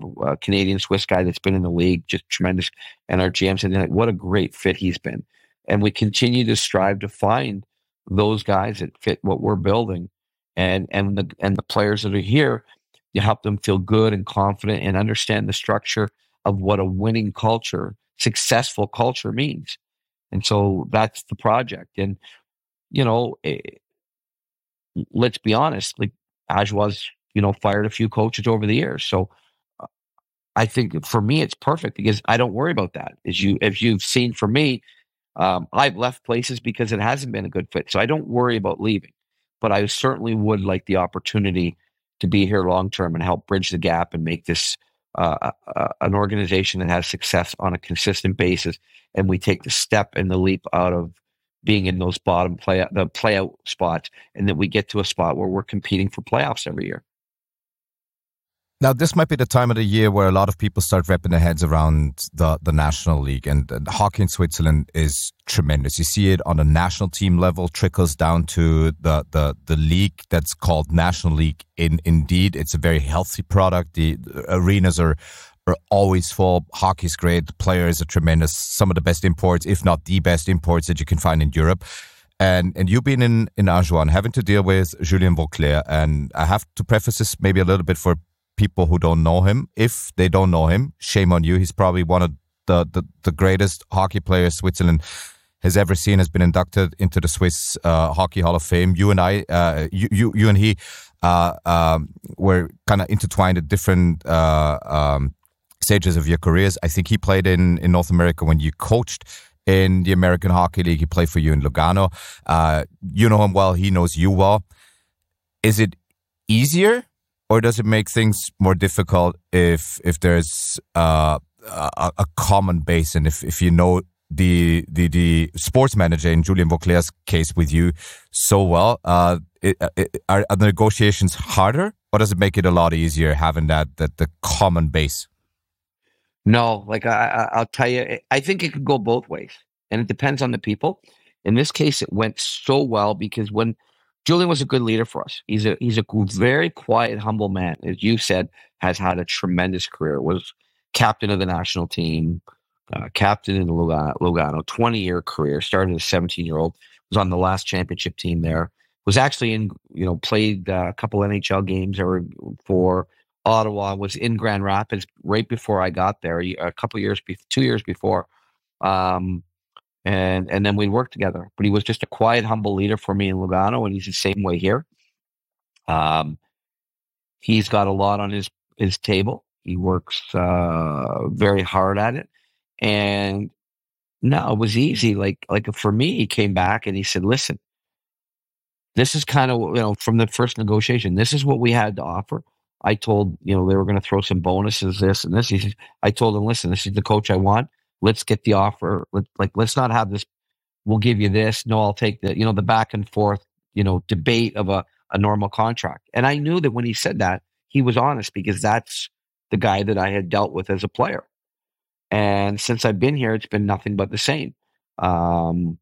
a Canadian Swiss guy that's been in the league, just tremendous. And our G M said, like, what a great fit he's been. And we continue to strive to find those guys that fit what we're building. And and the and the players that are here, you help them feel good and confident and understand the structure of what a winning culture, successful culture means. And so that's the project. And, you know, it, let's be honest, like Ajoie's, you know, fired a few coaches over the years. So uh, I think for me, it's perfect because I don't worry about that. As you, as you've seen for me, um, I've left places because it hasn't been a good fit. So I don't worry about leaving, but I certainly would like the opportunity to be here long-term and help bridge the gap and make this uh, uh, an organization that has success on a consistent basis. And we take the step and the leap out of being in those bottom play the playout spots, and that we get to a spot where we're competing for playoffs every year. Now, this might be the time of the year where a lot of people start wrapping their heads around the, the National League, and, and hockey in Switzerland is tremendous. You see it on a national team level, trickles down to the, the, the league that's called National League. In Indeed, it's a very healthy product. The, the arenas are are always full. Hockey's great. The players are tremendous. Some of the best imports, if not the best imports that you can find in Europe. And and you've been in, in Ajoie having to deal with Julien Vauclair. And I have to preface this maybe a little bit for people who don't know him. If they don't know him, shame on you. He's probably one of the, the, the greatest hockey players Switzerland has ever seen, has been inducted into the Swiss uh, Hockey Hall of Fame. You and I, uh, you, you, you and he uh, um, were kind of intertwined at different uh, um, stages of your careers. I think he played in, in North America when you coached in the American Hockey League. He played for you in Lugano. Uh, you know him well. He knows you well. Is it easier, or does it make things more difficult if if there's uh, a, a common base, and if, if you know the the the sports manager in Julien Vauclair's case with you so well? Uh, it, it, are, are the negotiations harder, or does it make it a lot easier having that that the common base? No, like I, I'll tell you, I think it could go both ways, and it depends on the people. In this case, it went so well because when Julien was a good leader for us, he's a he's a very quiet, humble man. As you said, has had a tremendous career. Was captain of the national team, uh, captain in Lugano, Lugano, twenty-year career. Started as a seventeen-year-old. Was on the last championship team there. Was actually in, you know, played uh, a couple N H L games or for Ottawa, was in Grand Rapids right before I got there, a couple years, be- two years before. Um, and and then we worked together. But he was just a quiet, humble leader for me in Lugano, and he's the same way here. Um, he's got a lot on his, his table. He works uh, very hard at it. And no, it was easy. Like, like for me, he came back and he said, listen, this is kind of, you know, from the first negotiation, this is what we had to offer. I told, you know, they were going to throw some bonuses, this and this. He said, I told him, listen, this is the coach I want. Let's get the offer. Let, like, let's not have this, we'll give you this. No, I'll take the, you know, the back and forth, you know, debate of a, a normal contract. And I knew that when he said that, he was honest, because that's the guy that I had dealt with as a player. And since I've been here, it's been nothing but the same. Um,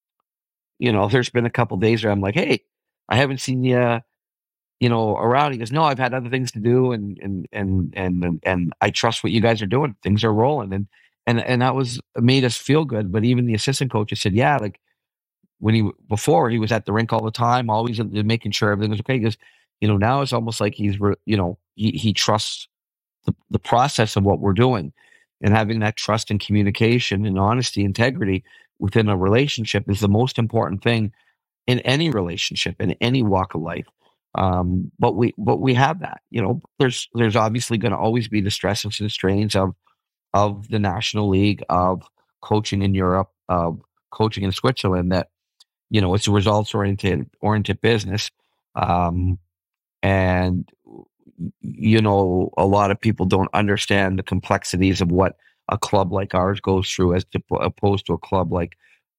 you know, there's been a couple days where I'm like, hey, I haven't seen you, you know, around. He goes, no, I've had other things to do, and and and and and I trust what you guys are doing. Things are rolling, and and and that was made us feel good. But even the assistant coach said, yeah, like when he before he was at the rink all the time, always making sure everything was okay. He goes, you know, now it's almost like he's, you know, he he trusts the the process of what we're doing, and having that trust and communication and honesty, integrity within a relationship is the most important thing in any relationship, in any walk of life. Um, but we, but we have that, you know, there's, there's obviously going to always be the stresses and strains of, of the National League, of coaching in Europe, of coaching in Switzerland, that, you know, it's a results oriented, oriented business. Um, and, you know, a lot of people don't understand the complexities of what a club like ours goes through as to, opposed to a club like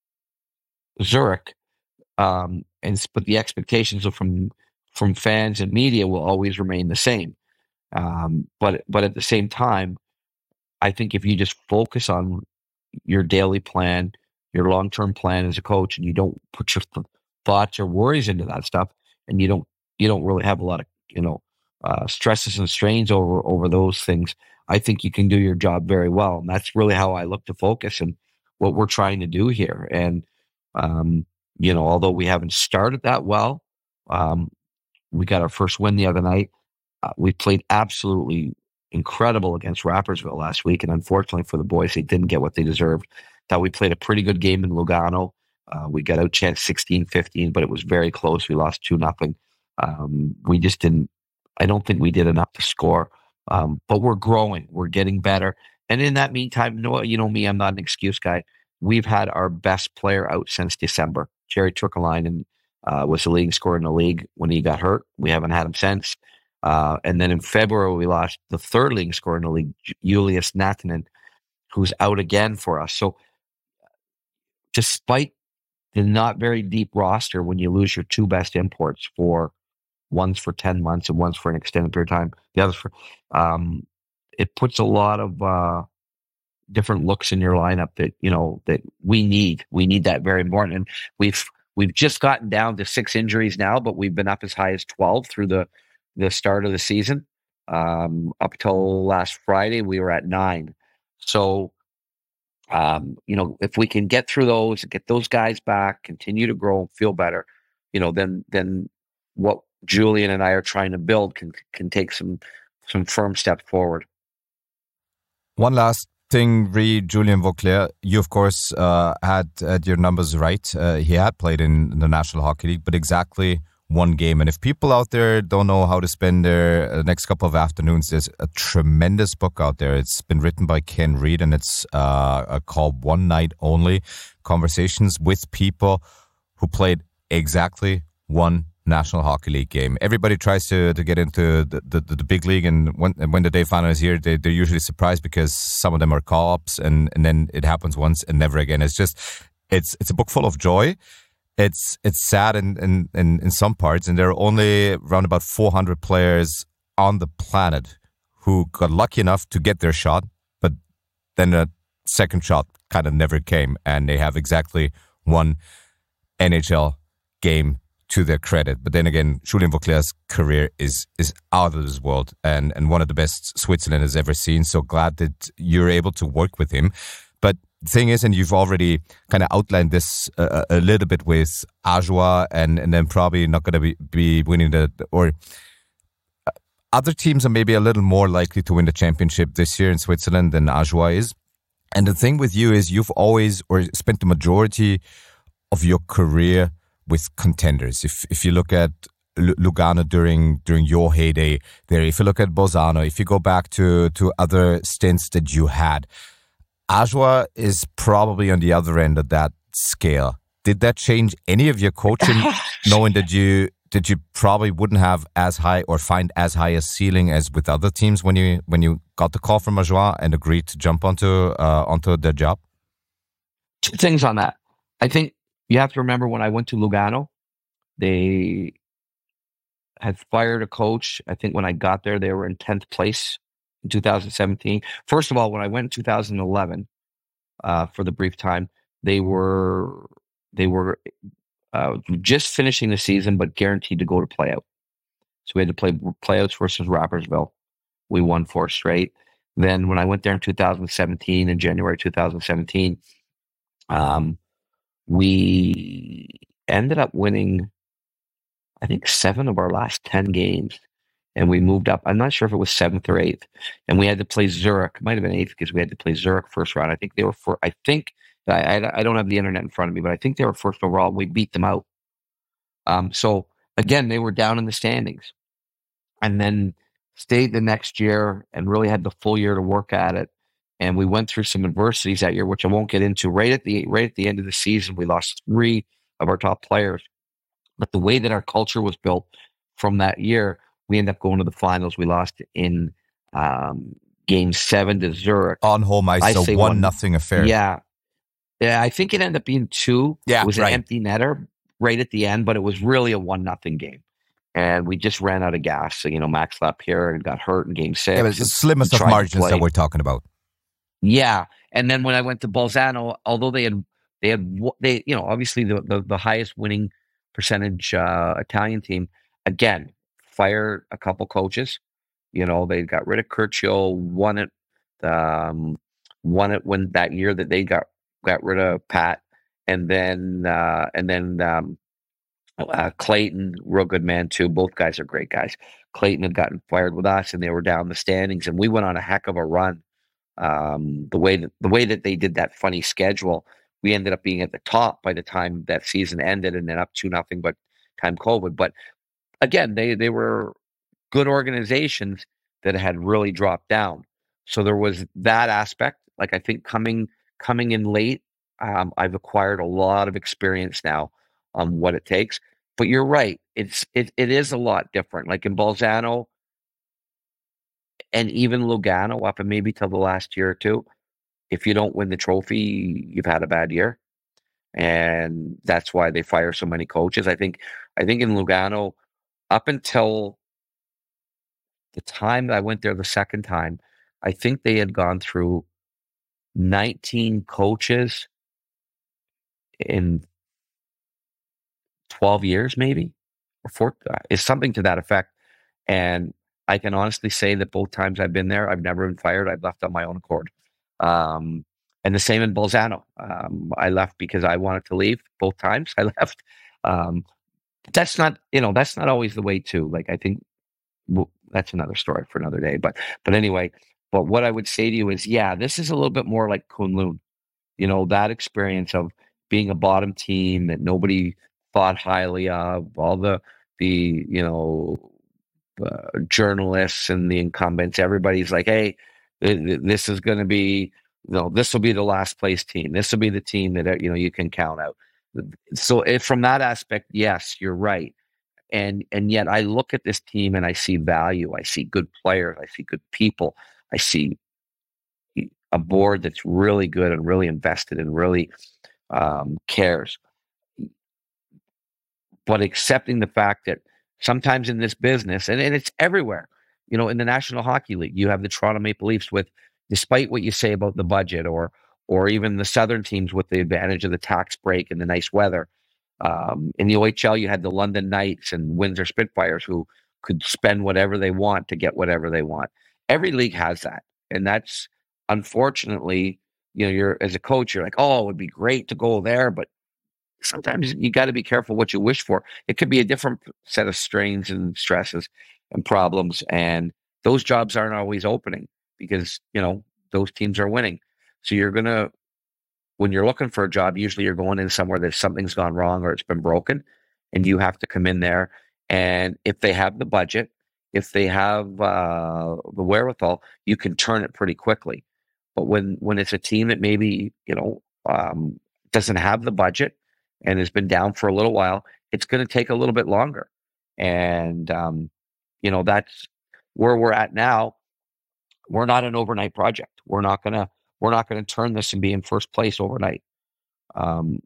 Zurich. Um, and, but the expectations of from, from fans and media will always remain the same. Um, but, but at the same time, I think if you just focus on your daily plan, your long-term plan as a coach, and you don't put your th- thoughts or worries into that stuff, and you don't, you don't really have a lot of, you know, uh, stresses and strains over over those things, I think you can do your job very well. And that's really how I look to focus and what we're trying to do here. And, um, you know, although we haven't started that well, um, we got our first win the other night. Uh, we played absolutely incredible against Rappersville last week. And unfortunately for the boys, they didn't get what they deserved. Thought we played a pretty good game in Lugano. Uh, we got outchanced sixteen fifteen, but it was very close. We lost two nothing. Um, we just didn't, I don't think we did enough to score. Um, but we're growing. We're getting better. And in that meantime, no, you know me, I'm not an excuse guy. We've had our best player out since December. Jerry Turkalainen uh, was the leading scorer in the league when he got hurt. We haven't had him since. Uh, and then in February, we lost the third leading scorer in the league, Julius Natanen, who's out again for us. So despite the not very deep roster, when you lose your two best imports for one's for ten months and one's for an extended period of time, the other's for, um, it puts a lot of uh, different looks in your lineup that, you know, that we need. We need that very important. And we've, we've just gotten down to six injuries now, but we've been up as high as twelve through the, the start of the season. Um, up till last Friday, we were at nine. So, um, you know, if we can get through those, get those guys back, continue to grow, feel better, you know, then, then what Julian and I are trying to build can, can take some, some firm steps forward. One last thing, re Julien Vauclair, you of course uh, had, had your numbers right. Uh, he had played in the National Hockey League, but exactly one game. And if people out there don't know how to spend their uh, next couple of afternoons, there's a tremendous book out there. It's been written by Ken Reed, and it's uh, called One Night Only, Conversations with People Who Played Exactly One National Hockey League game. Everybody tries to, to get into the, the, the big league, and when when the day final is here, they, they're usually surprised because some of them are call-ups, and, and then it happens once and never again. It's just, it's it's a book full of joy. It's it's sad in, in, in, in some parts, and there are only around about four hundred players on the planet who got lucky enough to get their shot, but then a second shot kind of never came, and they have exactly one N H L game to their credit. But then again, Julien Vauclair's career is is out of this world, and, and one of the best Switzerland has ever seen. So glad that you're able to work with him. But the thing is, and you've already kind of outlined this uh, a little bit with Ajoie, and, and then probably not going to be, be winning the, or other teams are maybe a little more likely to win the championship this year in Switzerland than Ajoie is. And the thing with you is you've always, or spent the majority of your career with contenders. If if you look at Lugano during during your heyday there, if you look at Bolzano, if you go back to, to other stints that you had, Ajoie is probably on the other end of that scale. Did that change any of your coaching, knowing that you that you probably wouldn't have as high or find as high a ceiling as with other teams when you when you got the call from Ajoie and agreed to jump onto uh, onto their job? Two things on that. I think you have to remember when I went to Lugano, they had fired a coach. I think when I got there, they were in tenth place in two thousand seventeen. First of all, when I went in two thousand eleven, uh, for the brief time, they were they were uh, just finishing the season, but guaranteed to go to playout. So we had to play playouts versus Rappersville. We won four straight. Then when I went there in two thousand seventeen, in January two thousand seventeen, um, we ended up winning, I think, seven of our last ten games. And we moved up. I'm not sure if it was seventh or eighth. And we had to play Zurich. It might have been eighth because we had to play Zurich first round. I think they were for, I think, I, I, I don't have the internet in front of me, but I think they were first overall. We beat them out. Um, so, again, they were down in the standings. And then stayed the next year and really had the full year to work at it. And we went through some adversities that year, which I won't get into. Right at the right at the end of the season, we lost three of our top players. But the way that our culture was built from that year, we ended up going to the finals. We lost in um, game seven to Zurich. On home ice, so one nothing affair. Yeah. Yeah, I think it ended up being two. Yeah, it was right. an empty netter right at the end, but it was really a one nothing game. And we just ran out of gas. So, you know, Max Lapierre got hurt in game six. Yeah, it was the slimmest of margins that we're talking about. Yeah. And then when I went to Bolzano, although they had, they had, they, you know, obviously the, the, the highest winning percentage uh, Italian team, again, fired a couple coaches. You know, they got rid of Churchill, won it, um, won it when that year that they got got rid of Pat, and then uh, and then um, uh, Clayton, real good man too. Both guys are great guys. Clayton had gotten fired with us, and they were down the standings, and we went on a heck of a run. Um, the way that the way that they did that funny schedule, we ended up being at the top by the time that season ended, and then up to nothing but time COVID. But again, they they were good organizations that had really dropped down. So there was that aspect. Like I think coming coming in late, um, I've acquired a lot of experience now on what it takes. But you're right, it's it it is a lot different. Like in Bolzano and even Lugano, up and maybe till the last year or two, if you don't win the trophy, you've had a bad year. And that's why they fire so many coaches. I think I think in Lugano, up until the time that I went there the second time, I think they had gone through nineteen coaches in twelve years, maybe, or four. It's something to that effect. And I can honestly say that both times I've been there, I've never been fired. I've left on my own accord. Um, and the same in Bolzano. Um, I left because I wanted to leave both times. I left. Um, that's not, you know, that's not always the way too. Like, I think well, that's another story for another day. But, but anyway, but what I would say to you is, yeah, this is a little bit more like Kunlun. You know, that experience of being a bottom team that nobody thought highly of, all the, the, you know, uh, journalists and the incumbents, everybody's like, hey, th- this is going to be, you know, this will be the last place team. This will be the team that, you know, you can count out. So if from that aspect, yes, you're right. And, and yet I look at this team and I see value. I see good players. I see good people. I see a board that's really good and really invested and really um, cares. But accepting the fact that sometimes in this business, and, and it's everywhere, you know, in the National Hockey League, you have the Toronto Maple Leafs with, despite what you say about the budget, or or even the Southern teams with the advantage of the tax break and the nice weather. Um, in the O H L, you had the London Knights and Windsor Spitfires who could spend whatever they want to get whatever they want. Every league has that. And that's, unfortunately, you know, you're as a coach, you're like, oh, it would be great to go there, but sometimes you got to be careful what you wish for. It could be a different set of strains and stresses and problems, and those jobs aren't always opening because, you know, those teams are winning. So you're going to, when you're looking for a job, usually you're going in somewhere that something's gone wrong or it's been broken, and you have to come in there. And if they have the budget, if they have uh, the wherewithal, you can turn it pretty quickly. But when, when it's a team that maybe, you know, um, doesn't have the budget and has been down for a little while, it's going to take a little bit longer. And, um, you know, that's where we're at now. We're not an overnight project. We're not going to, we're not going to turn this and be in first place overnight. Um,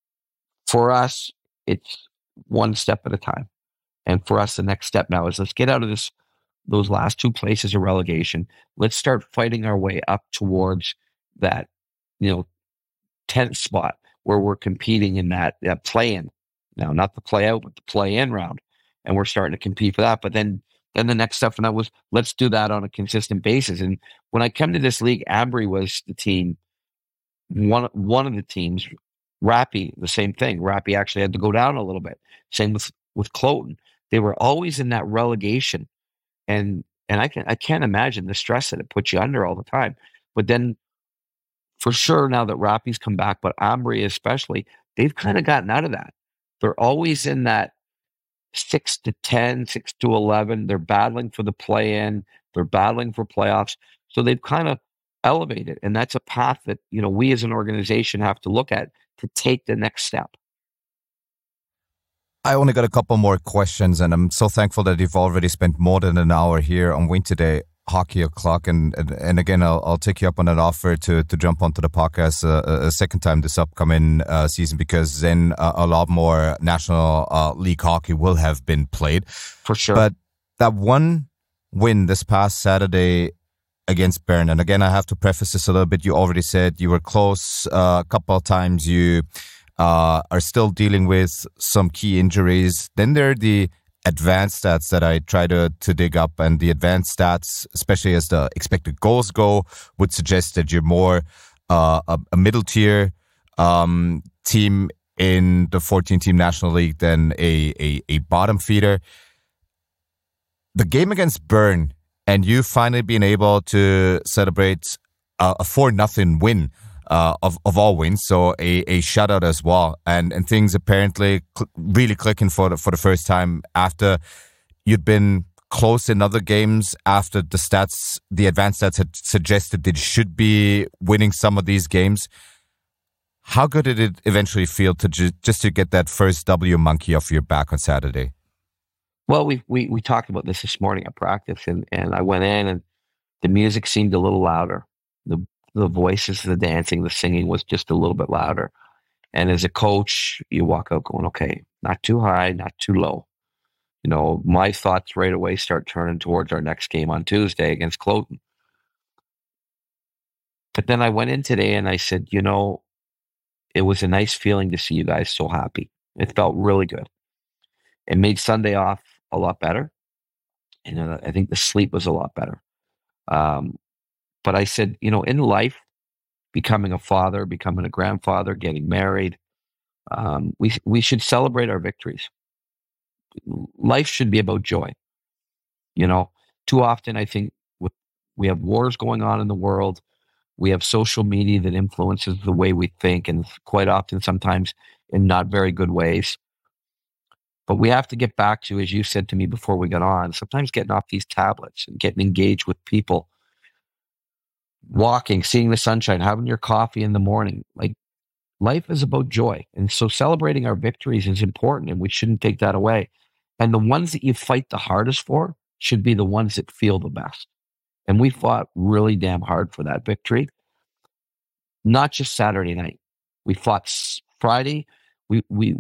for us, it's one step at a time. And for us, the next step now is let's get out of this, those last two places of relegation. Let's start fighting our way up towards that, you know, tenth spot where we're competing in that, that play-in. Now, not the play-out, but the play-in round. And we're starting to compete for that. But then then the next step from that was, let's do that on a consistent basis. And when I come to this league, Ambry was the team, one, one of the teams. Rappy, the same thing. Rappy actually had to go down a little bit. Same with, with Cloton. They were always in that relegation. And and I, can, I can't imagine the stress that it puts you under all the time. But then, for sure, now that Rappy's come back, but Ambry especially, they've kind of gotten out of that. They're always in that six to ten, six to eleven. They're battling for the play-in. They're battling for playoffs. So they've kind of elevated. And that's a path that, you know, we as an organization have to look at to take the next step. I only got a couple more questions, and I'm so thankful that you've already spent more than an hour here on Win Today Hockey O'Clock. And, and and again, I'll I'll take you up on an offer to to jump onto the podcast uh, a second time this upcoming uh, season, because then uh, a lot more National uh, League hockey will have been played. For sure. But that one win this past Saturday against Bern, and again, I have to preface this a little bit. You already said you were close uh, a couple of times. You uh, are still dealing with some key injuries. Then there are the advanced stats that I try to, to dig up, and the advanced stats, especially as the expected goals go, would suggest that you're more uh, a, a middle tier um, team in the fourteen-team National League than a, a, a bottom feeder. The game against Bern, and you finally being able to celebrate a, a four nothing win uh, of, of all wins, so a, a shutout as well, and and things apparently cl- really clicking for the, for the first time after you'd been close in other games, after the stats, the advanced stats had suggested that you should be winning some of these games. How good did it eventually feel to ju- just to get that first W monkey off your back on Saturday? Well, we we we talked about this this morning at practice, and, and I went in, and the music seemed a little louder. The the voices, the dancing, the singing was just a little bit louder. And as a coach, you walk out going, okay, not too high, not too low. You know, my thoughts right away start turning towards our next game on Tuesday against Cloton. But then I went in today and I said, you know, it was a nice feeling to see you guys so happy. It felt really good. It made Sunday off a lot better. And uh, I think the sleep was a lot better. Um, but I said, you know, in life, becoming a father, becoming a grandfather, getting married, um, we we should celebrate our victories. Life should be about joy. You know, too often I think with, we have wars going on in the world. We have social media that influences the way we think, and quite often sometimes in not very good ways. But we have to get back to, as you said to me before we got on, sometimes getting off these tablets and getting engaged with people, walking, seeing the sunshine, having your coffee in the morning. Like, life is about joy. And so celebrating our victories is important, and we shouldn't take that away. And the ones that you fight the hardest for should be the ones that feel the best. And we fought really damn hard for that victory. Not just Saturday night. We fought Friday. We we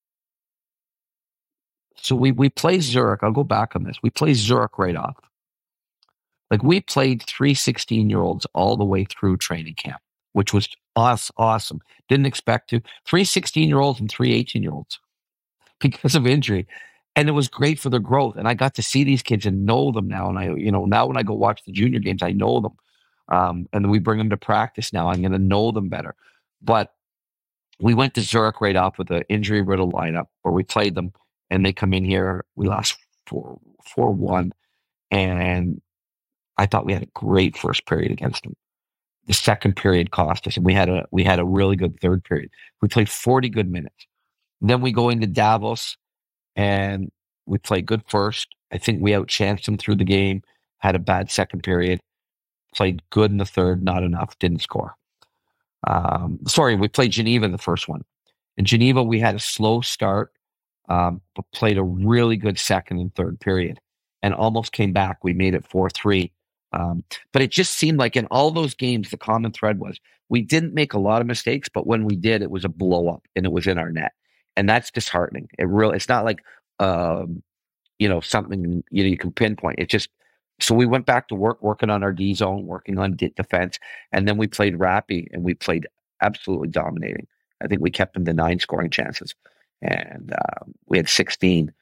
so we we play Zurich. I'll go back on this. We play Zurich right off. Like, we played three sixteen-year-olds all the way through training camp, which was awesome. Didn't expect to. Three sixteen-year-olds and three eighteen-year-olds because of injury. And it was great for their growth. And I got to see these kids and know them now. And I, you know, now when I go watch the junior games, I know them. Um, and then we bring them to practice now. I'm going to know them better. But we went to Zurich right off with an injury-riddled lineup where we played them. And they come in here. We lost four one. And I thought we had a great first period against them. The second period cost us. And we had a we had a really good third period. We played forty good minutes. Then we go into Davos. And we played good first. I think we outchanced them through the game, had a bad second period, played good in the third, not enough, didn't score. Um, sorry, we played Geneva in the first one. In Geneva, we had a slow start, um, but played a really good second and third period and almost came back. We made it four three. Um, but it just seemed like in all those games, the common thread was we didn't make a lot of mistakes, but when we did, it was a blow up and it was in our net. And that's disheartening. It really, it's not like, um, you know, something, you know, you can pinpoint. It's just, so we went back to work, working on our D zone, working on d- defense. And then we played Rappy and we played absolutely dominating. I think we kept them to nine scoring chances and uh, we had sixteen.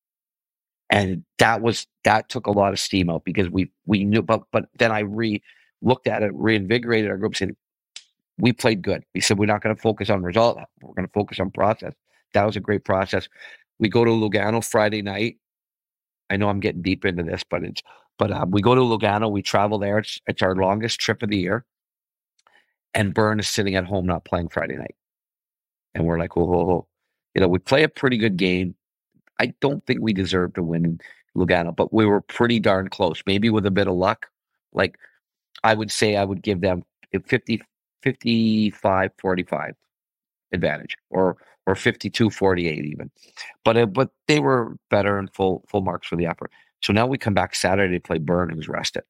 And that was, that took a lot of steam out because we, we knew, but, but then I re looked at it, reinvigorated our group, said, we played good. We said, we're not going to focus on result. We're going to focus on process. That was a great process. We go to Lugano Friday night. I know I'm getting deep into this, but it's but um, we go to Lugano. We travel there. It's, it's our longest trip of the year. And Bern is sitting at home not playing Friday night. And we're like, oh, oh, oh. You know, we play a pretty good game. I don't think we deserve to win in Lugano, but we were pretty darn close. Maybe with a bit of luck. Like, I would say I would give them fifty, fifty-five forty-five advantage, or or fifty-two forty-eight even. But uh, but they were better and full full marks for the effort. So now we come back Saturday to play Bern, who's rested.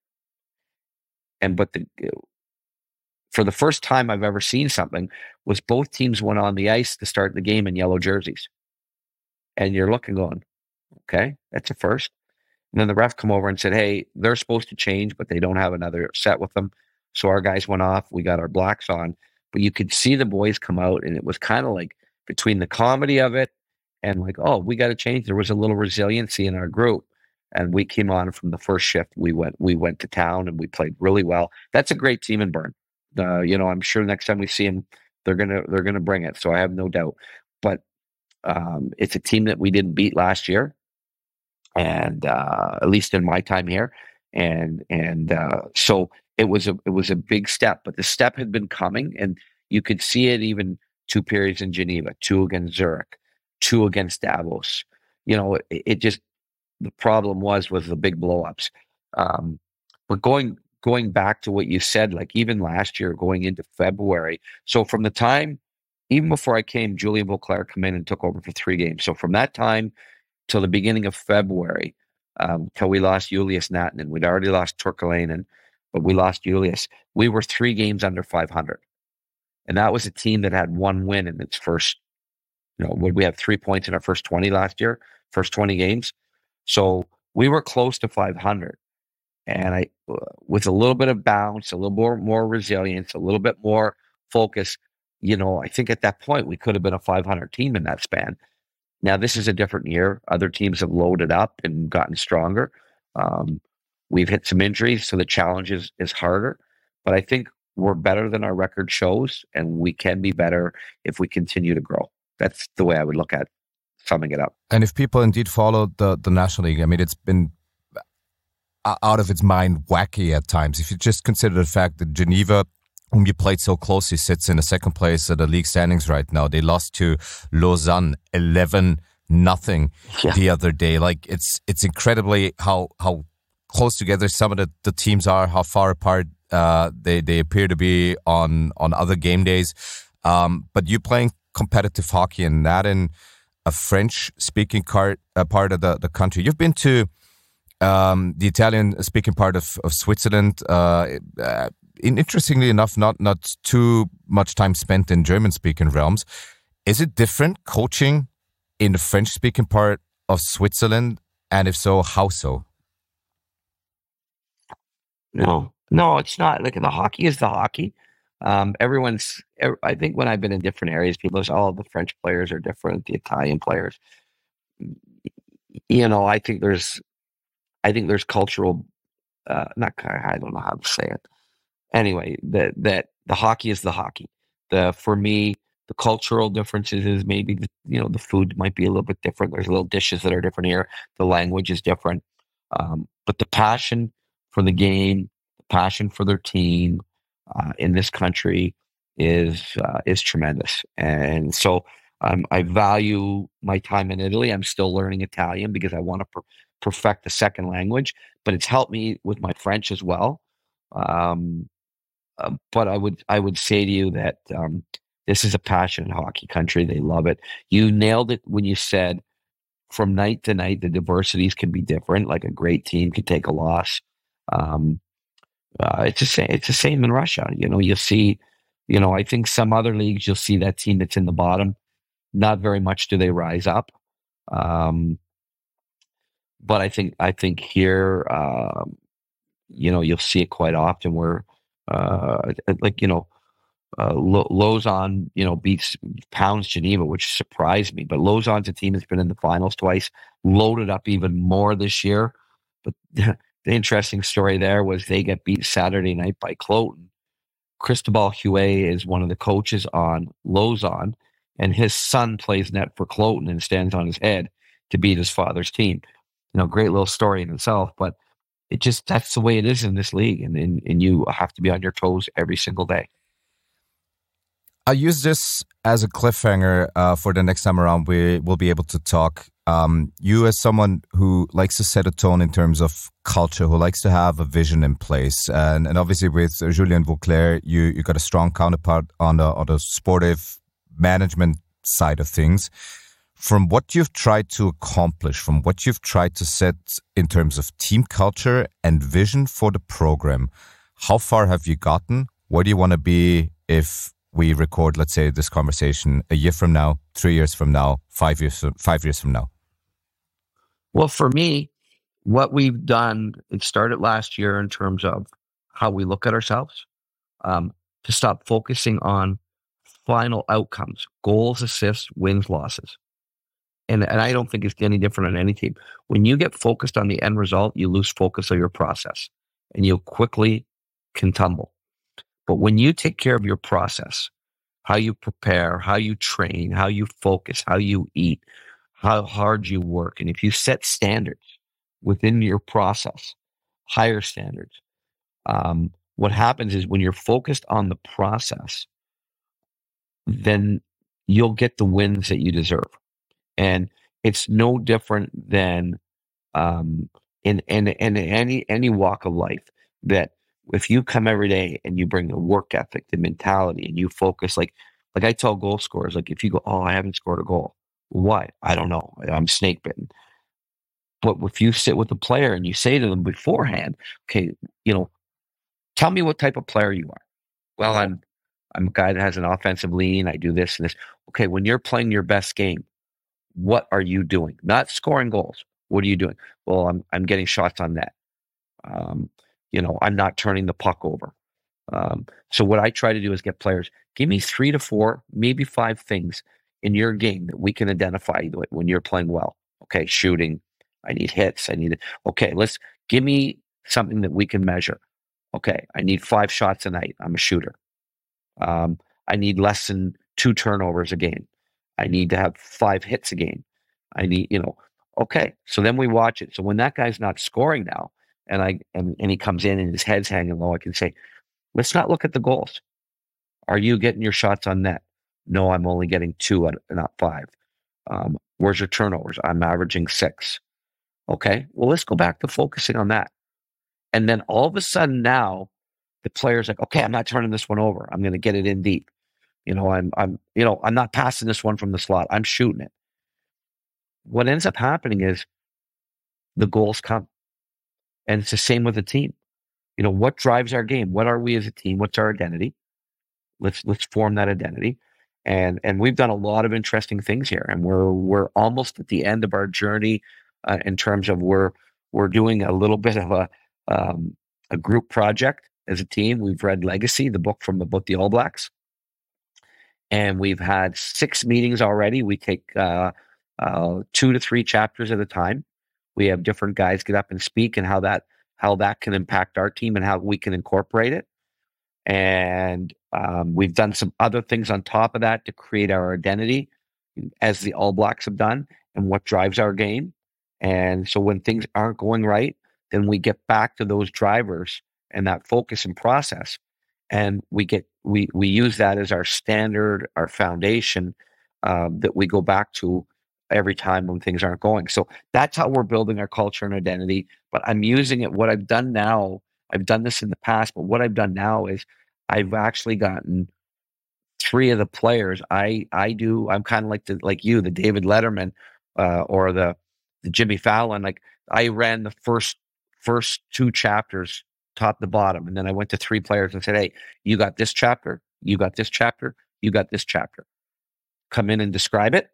And but the for the first time I've ever seen something was both teams went on the ice to start the game in yellow jerseys. And you're looking going, okay, that's a first. And then the ref come over and said, hey, they're supposed to change, but they don't have another set with them. So our guys went off. We got our blacks on. But you could see the boys come out, and it was kind of like between the comedy of it and like, oh, we got to change. There was a little resiliency in our group, and we came on from the first shift. We went we went to town and we played really well. That's a great team in Bern. Uh, you know, I'm sure next time we see them, they're gonna they're gonna bring it. So I have no doubt. But um, it's a team that we didn't beat last year, and uh, at least in my time here, and and uh, so it was a it was a big step. But the step had been coming, and you could see it even two periods in Geneva, two against Zurich, two against Davos. You know, it, it just the problem was was the big blowups. Um, but going going back to what you said, like even last year, going into February. So from the time, even before I came, Julien Vauclair came in and took over for three games. So from that time till the beginning of February, um, till we lost Julius Nattinen, we'd already lost Turkalainen, but we lost Julius. We were three games under five hundred. And that was a team that had one win in its first, you know, would we have three points in our first twenty last year, first twenty games? So we were close to five hundred. And I, with a little bit of bounce, a little more, more resilience, a little bit more focus, you know, I think at that point we could have been a five hundred team in that span. Now, this is a different year. Other teams have loaded up and gotten stronger. Um, we've hit some injuries, so the challenge is, is harder. But I think we're better than our record shows, and we can be better if we continue to grow. That's the way I would look at summing it up. And if people indeed follow the, the National League, I mean, it's been out of its mind wacky at times. If you just consider the fact that Geneva, whom you played so closely, sits in the second place of the league standings right now. They lost to Lausanne eleven nothing yeah. the other day. Like it's it's incredibly how how close together some of the, the teams are, how far apart uh, they they appear to be on on other game days. Um, but you playing competitive hockey and that in a French speaking part uh, part of the, the country. You've been to um, the Italian speaking part of, of Switzerland. Uh, uh, Interestingly enough, not not too much time spent in German-speaking realms. Is it different coaching in the French-speaking part of Switzerland? And if so, how so? No, no, it's not. Like the hockey is the hockey. Um, everyone's. I think when I've been in different areas, people say, "Oh, the French players are different. The Italian players." You know, I think there's, I think there's cultural. Uh, not. I don't know how to say it. Anyway, that that the hockey is the hockey. The for me, the cultural differences is maybe the, you know the food might be a little bit different. There's little dishes that are different here. The language is different, um, but the passion for the game, the passion for their team uh, in this country is uh, is tremendous. And so um, I value my time in Italy. I'm still learning Italian because I want to per- perfect the second language, but it's helped me with my French as well. Um, Uh, but I would I would say to you that um, this is a passionate hockey country. They love it. You nailed it when you said from night to night the diversities can be different. Like a great team could take a loss. Um, uh, it's the same. It's the same in Russia. You know, you'll see. You know, I think some other leagues you'll see that team that's in the bottom. Not very much do they rise up. Um, but I think I think here, uh, you know, you'll see it quite often where. Uh, like you know, uh, Lausanne, you know, beats pounds Geneva, which surprised me. But Lausanne's a team that's been in the finals twice, loaded up even more this year. But the interesting story there was they get beat Saturday night by Cloton. Cristobal Huet is one of the coaches on Lausanne, and his son plays net for Cloton and stands on his head to beat his father's team. You know, great little story in itself, but. It just, that's the way it is in this league. And, and, and you have to be on your toes every single day. I use this as a cliffhanger uh, for the next time around. We will be able to talk. Um, you as someone who likes to set a tone in terms of culture, who likes to have a vision in place. And, and obviously with Julien Vauclair, you, you got a strong counterpart on the, on the sportive management side of things. From what you've tried to accomplish, from what you've tried to set in terms of team culture and vision for the program, how far have you gotten? Where do you want to be if we record, let's say, this conversation a year from now, three years from now, five years, five years from now? Well, for me, what we've done, it started last year in terms of how we look at ourselves, um, to stop focusing on final outcomes, goals, assists, wins, losses. and, and I don't think it's any different on any team. When you get focused on the end result, you lose focus of your process and you quickly can tumble. But when you take care of your process, how you prepare, how you train, how you focus, how you eat, how hard you work, and if you set standards within your process, higher standards, um, what happens is when you're focused on the process, then you'll get the wins that you deserve. And it's no different than um, in, in, in any any walk of life, that if you come every day and you bring the work ethic, the mentality, and you focus, like like I tell goal scorers, like if you go, oh, I haven't scored a goal. Why? I don't know. I'm snake bitten. But if you sit with the player and you say to them beforehand, okay, you know, tell me what type of player you are. Well, I'm I'm a guy that has an offensive lean. I do this and this. Okay, when you're playing your best game, what are you doing? Not scoring goals. What are you doing? Well, I'm I'm getting shots on net. Um, you know, I'm not turning the puck over. Um, so what I try to do is get players, give me three to four, maybe five things in your game that we can identify when you're playing well. Okay, shooting. I need hits. I need it. Okay, let's give me something that we can measure. Okay, I need five shots a night. I'm a shooter. Um, I need less than two turnovers a game. I need to have five hits a game. I need, you know, okay. So then we watch it. So when that guy's not scoring now, and I and, and he comes in and his head's hanging low, I can say, let's not look at the goals. Are you getting your shots on net? No, I'm only getting two, not five. Um, where's your turnovers? I'm averaging six. Okay, well, let's go back to focusing on that. And then all of a sudden now, the player's like, okay, I'm not turning this one over. I'm going to get it in deep. You know, I'm, I'm, you know, I'm not passing this one from the slot. I'm shooting it. What ends up happening is the goals come. And it's the same with the team. You know, what drives our game? What are we as a team? What's our identity? Let's let's form that identity. And and we've done a lot of interesting things here. And we're we're almost at the end of our journey uh, in terms of we're we're doing a little bit of a um, a group project as a team. We've read Legacy, the book from about the All Blacks. And we've had six meetings already. We take uh, uh, two to three chapters at a time. We have different guys get up and speak, and how that how that can impact our team and how we can incorporate it. And um, we've done some other things on top of that to create our identity, as the All Blacks have done, and what drives our game. And so when things aren't going right, then we get back to those drivers and that focus and process. And we get we we use that as our standard, our foundation um, that we go back to every time when things aren't going. So that's how we're building our culture and identity. But I'm using it. What I've done now, I've done this in the past, but what I've done now is I've actually gotten three of the players. I I do. I'm kind of like the like you, the David Letterman uh, or the the Jimmy Fallon. Like I ran the first first two chapters top to bottom. And then I went to three players and said, hey, you got this chapter, you got this chapter, you got this chapter. Come in and describe it.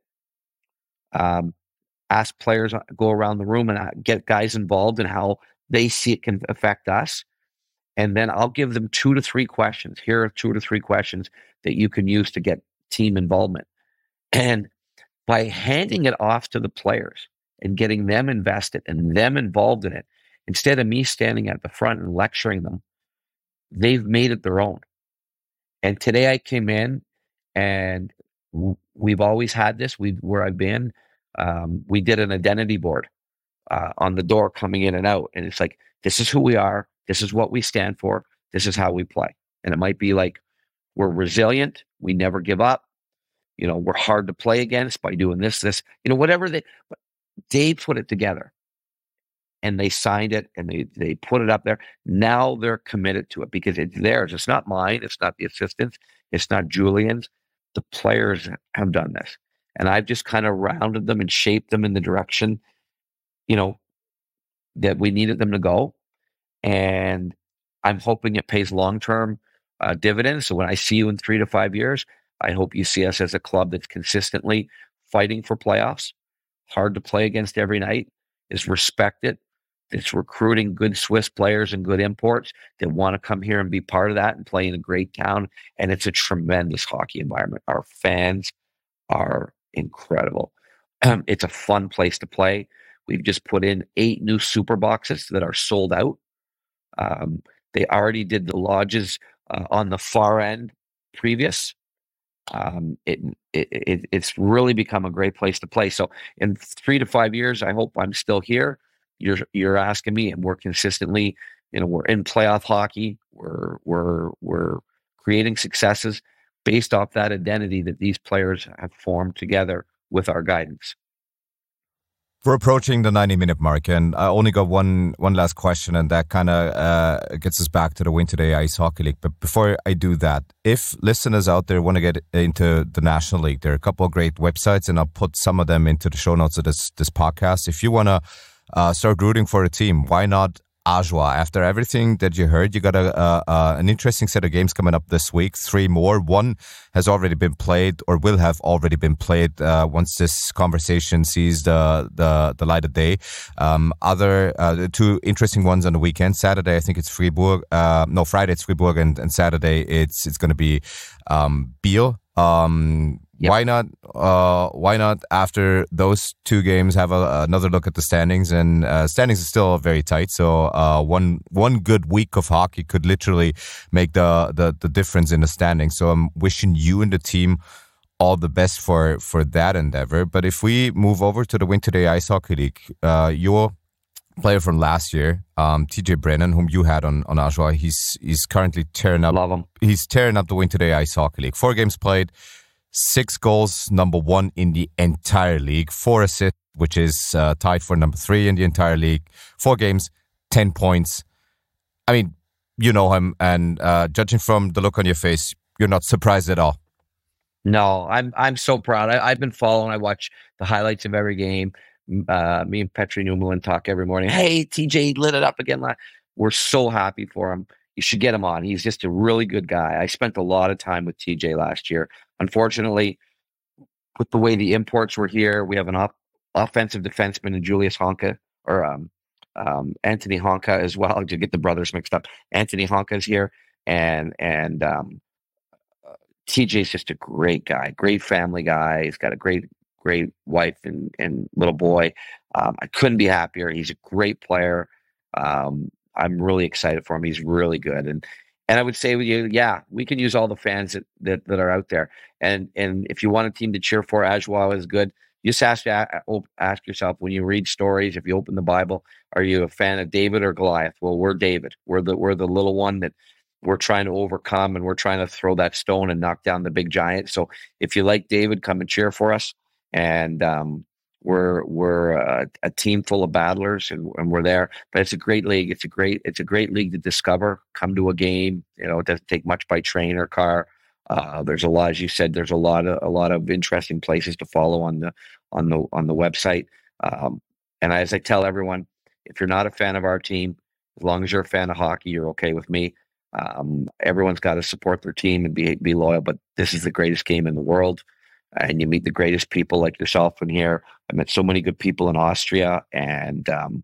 Um, ask players, go around the room and get guys involved in how they see it can affect us. And then I'll give them two to three questions. Here are two to three questions that you can use to get team involvement. And by handing it off to the players and getting them invested and them involved in it, instead of me standing at the front and lecturing them, they've made it their own. And today I came in, and w- we've always had this. We where I've been, um, we did an identity board uh, on the door coming in and out, and it's like, this is who we are. This is what we stand for. This is how we play. And it might be like, we're resilient. We never give up. You know, we're hard to play against by doing this, this. You know, whatever they. But they put it together. And they signed it, and they, they put it up there. Now they're committed to it because it's theirs. It's not mine. It's not the assistants. It's not Julian's. The players have done this. And I've just kind of rounded them and shaped them in the direction, you know, that we needed them to go. And I'm hoping it pays long-term uh, dividends. So when I see you in three to five years, I hope you see us as a club that's consistently fighting for playoffs, hard to play against every night, is respected. It's recruiting good Swiss players and good imports that want to come here and be part of that and play in a great town. And it's a tremendous hockey environment. Our fans are incredible. Um, it's a fun place to play. We've just put in eight new super boxes that are sold out. Um, they already did the lodges uh, on the far end previous. Um, it, it, it it's really become a great place to play. So in three to five years, I hope I'm still here. You're you're asking me, and we're consistently, you know, we're in playoff hockey. We're we're we're creating successes based off that identity that these players have formed together with our guidance. We're approaching the ninety minute mark, and I only got one one last question, and that kind of uh, gets us back to the Win Today Ice Hockey League. But before I do that, if listeners out there want to get into the National League, there are a couple of great websites, and I'll put some of them into the show notes of this this podcast. If you want to uh, start rooting for a team, why not Oshawa? After everything that you heard, you got a, uh, uh, an interesting set of games coming up this week. Three more. One has already been played, or will have already been played uh, once this conversation sees the the, the light of day. Um, other uh, two interesting ones on the weekend. Saturday, I think it's Fribourg. Uh, no, Friday it's Fribourg, and, and Saturday it's it's going to be um, Biel. Um, Yep. Why not? Uh, why not? After those two games, have a, another look at the standings, and uh, standings are still very tight. So uh, one one good week of hockey could literally make the, the the difference in the standings. So I'm wishing you and the team all the best for for that endeavor. But if we move over to the Win Today Ice Hockey League, uh, your player from last year, um, T J Brennan, whom you had on on Oshawa, he's he's currently tearing up. Love him. He's tearing up the Win Today Ice Hockey League. Four games played. Six goals, number one in the entire league. Four assists, which is uh, tied for number three in the entire league. Four games, ten points. I mean, you know him, and uh, judging from the look on your face, you're not surprised at all. No, I'm I'm so proud. I, I've been following. I watch the highlights of every game. Uh, me and Petri Newman talk every morning. Hey, T J lit it up again. We're so happy for him. You should get him on. He's just a really good guy. I spent a lot of time with T J last year. Unfortunately, with the way the imports were here, we have an off- offensive defenseman in Julius Honka, or um, um, Anthony Honka as well. To get the brothers mixed up, Anthony Honka is here, and and um, uh, T J's just a great guy, great family guy. He's got a great great wife and and little boy. Um, I couldn't be happier. He's a great player. Um, I'm really excited for him. He's really good, and. And I would say with you, yeah, we can use all the fans that, that, that are out there. And and if you want a team to cheer for, Oshawa is good. You just ask ask yourself when you read stories, if you open the Bible, are you a fan of David or Goliath? Well, we're David. We're the we're the little one that we're trying to overcome, and we're trying to throw that stone and knock down the big giant. So if you like David, come and cheer for us. And um, we're we're a, a team full of battlers, and, and we're there. But it's a great league. It's a great it's a great league to discover. Come to a game. You know, it doesn't take much by train or car. Uh, there's a lot, as you said. There's a lot of a lot of interesting places to follow on the on the on the website. Um, and as I tell everyone, if you're not a fan of our team, as long as you're a fan of hockey, you're okay with me. Um, everyone's got to support their team and be be loyal. But this is the greatest game in the world. And you meet the greatest people like yourself in here. I met so many good people in Austria and um,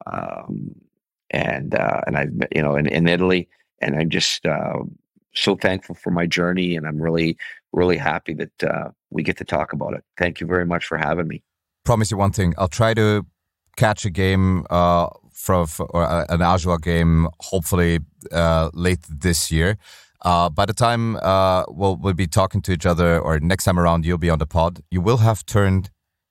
um, and uh, and I've met, you know in, in Italy, and I'm just uh, so thankful for my journey, and I'm really really happy that uh, we get to talk about it. Thank you very much for having me. Promise you one thing: I'll try to catch a game uh, from or an Oshawa game, hopefully uh, late this year. Uh, by the time uh, we'll, we'll be talking to each other, or next time around you'll be on the pod, you will have turned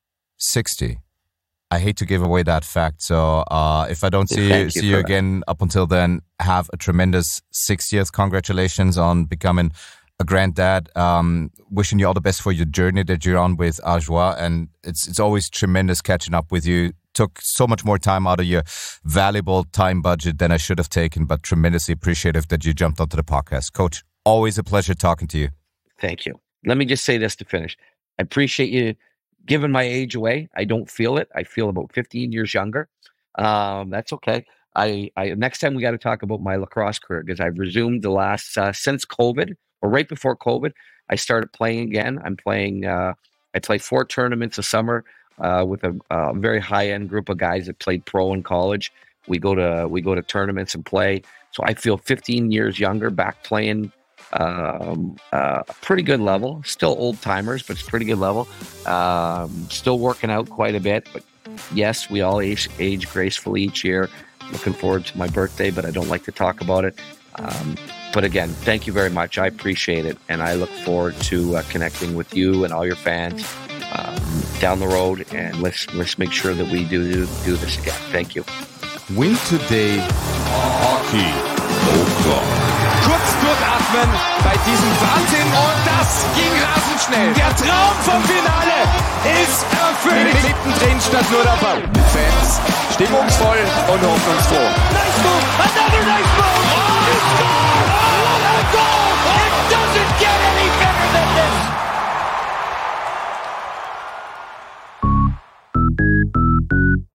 sixty. I hate to give away that fact. So uh, if I don't see you, you see you again up until then, have a tremendous sixtieth. Congratulations on becoming a granddad. Um, wishing you all the best for your journey that you're on with Oshawa. And it's it's always tremendous catching up with you. Took so much more time out of your valuable time budget than I should have taken, but tremendously appreciative that you jumped onto the podcast. Coach, always a pleasure talking to you. Thank you. Let me just say this to finish. I appreciate you giving my age away. I don't feel it. I feel about fifteen years younger. Um, that's okay. I, I next time we got to talk about my lacrosse career, because I've resumed the last, uh, since COVID, or right before COVID, I started playing again. I'm playing, uh, I play four tournaments a summer. Uh, with a uh, very high-end group of guys that played pro in college. We go to we go to tournaments and play. So I feel fifteen years younger back playing um, uh, a pretty good level. Still old timers, but it's pretty good level. Um, still working out quite a bit, but yes, we all age, age gracefully each year. Looking forward to my birthday, but I don't like to talk about it. Um, but again, thank you very much. I appreciate it, and I look forward to uh, connecting with you and all your fans um, down the road. And let's let's make sure that we do do, do this again. Thank you. Win Today Hockey O'Clock. Kurz durchatmen bei diesem Wahnsinn und das ging rasend schnell. Der Traum vom Finale ist erfüllt. Mittendrin statt nur dabei. Fans stimmungsvoll und hoffnungsfroh. Nice move.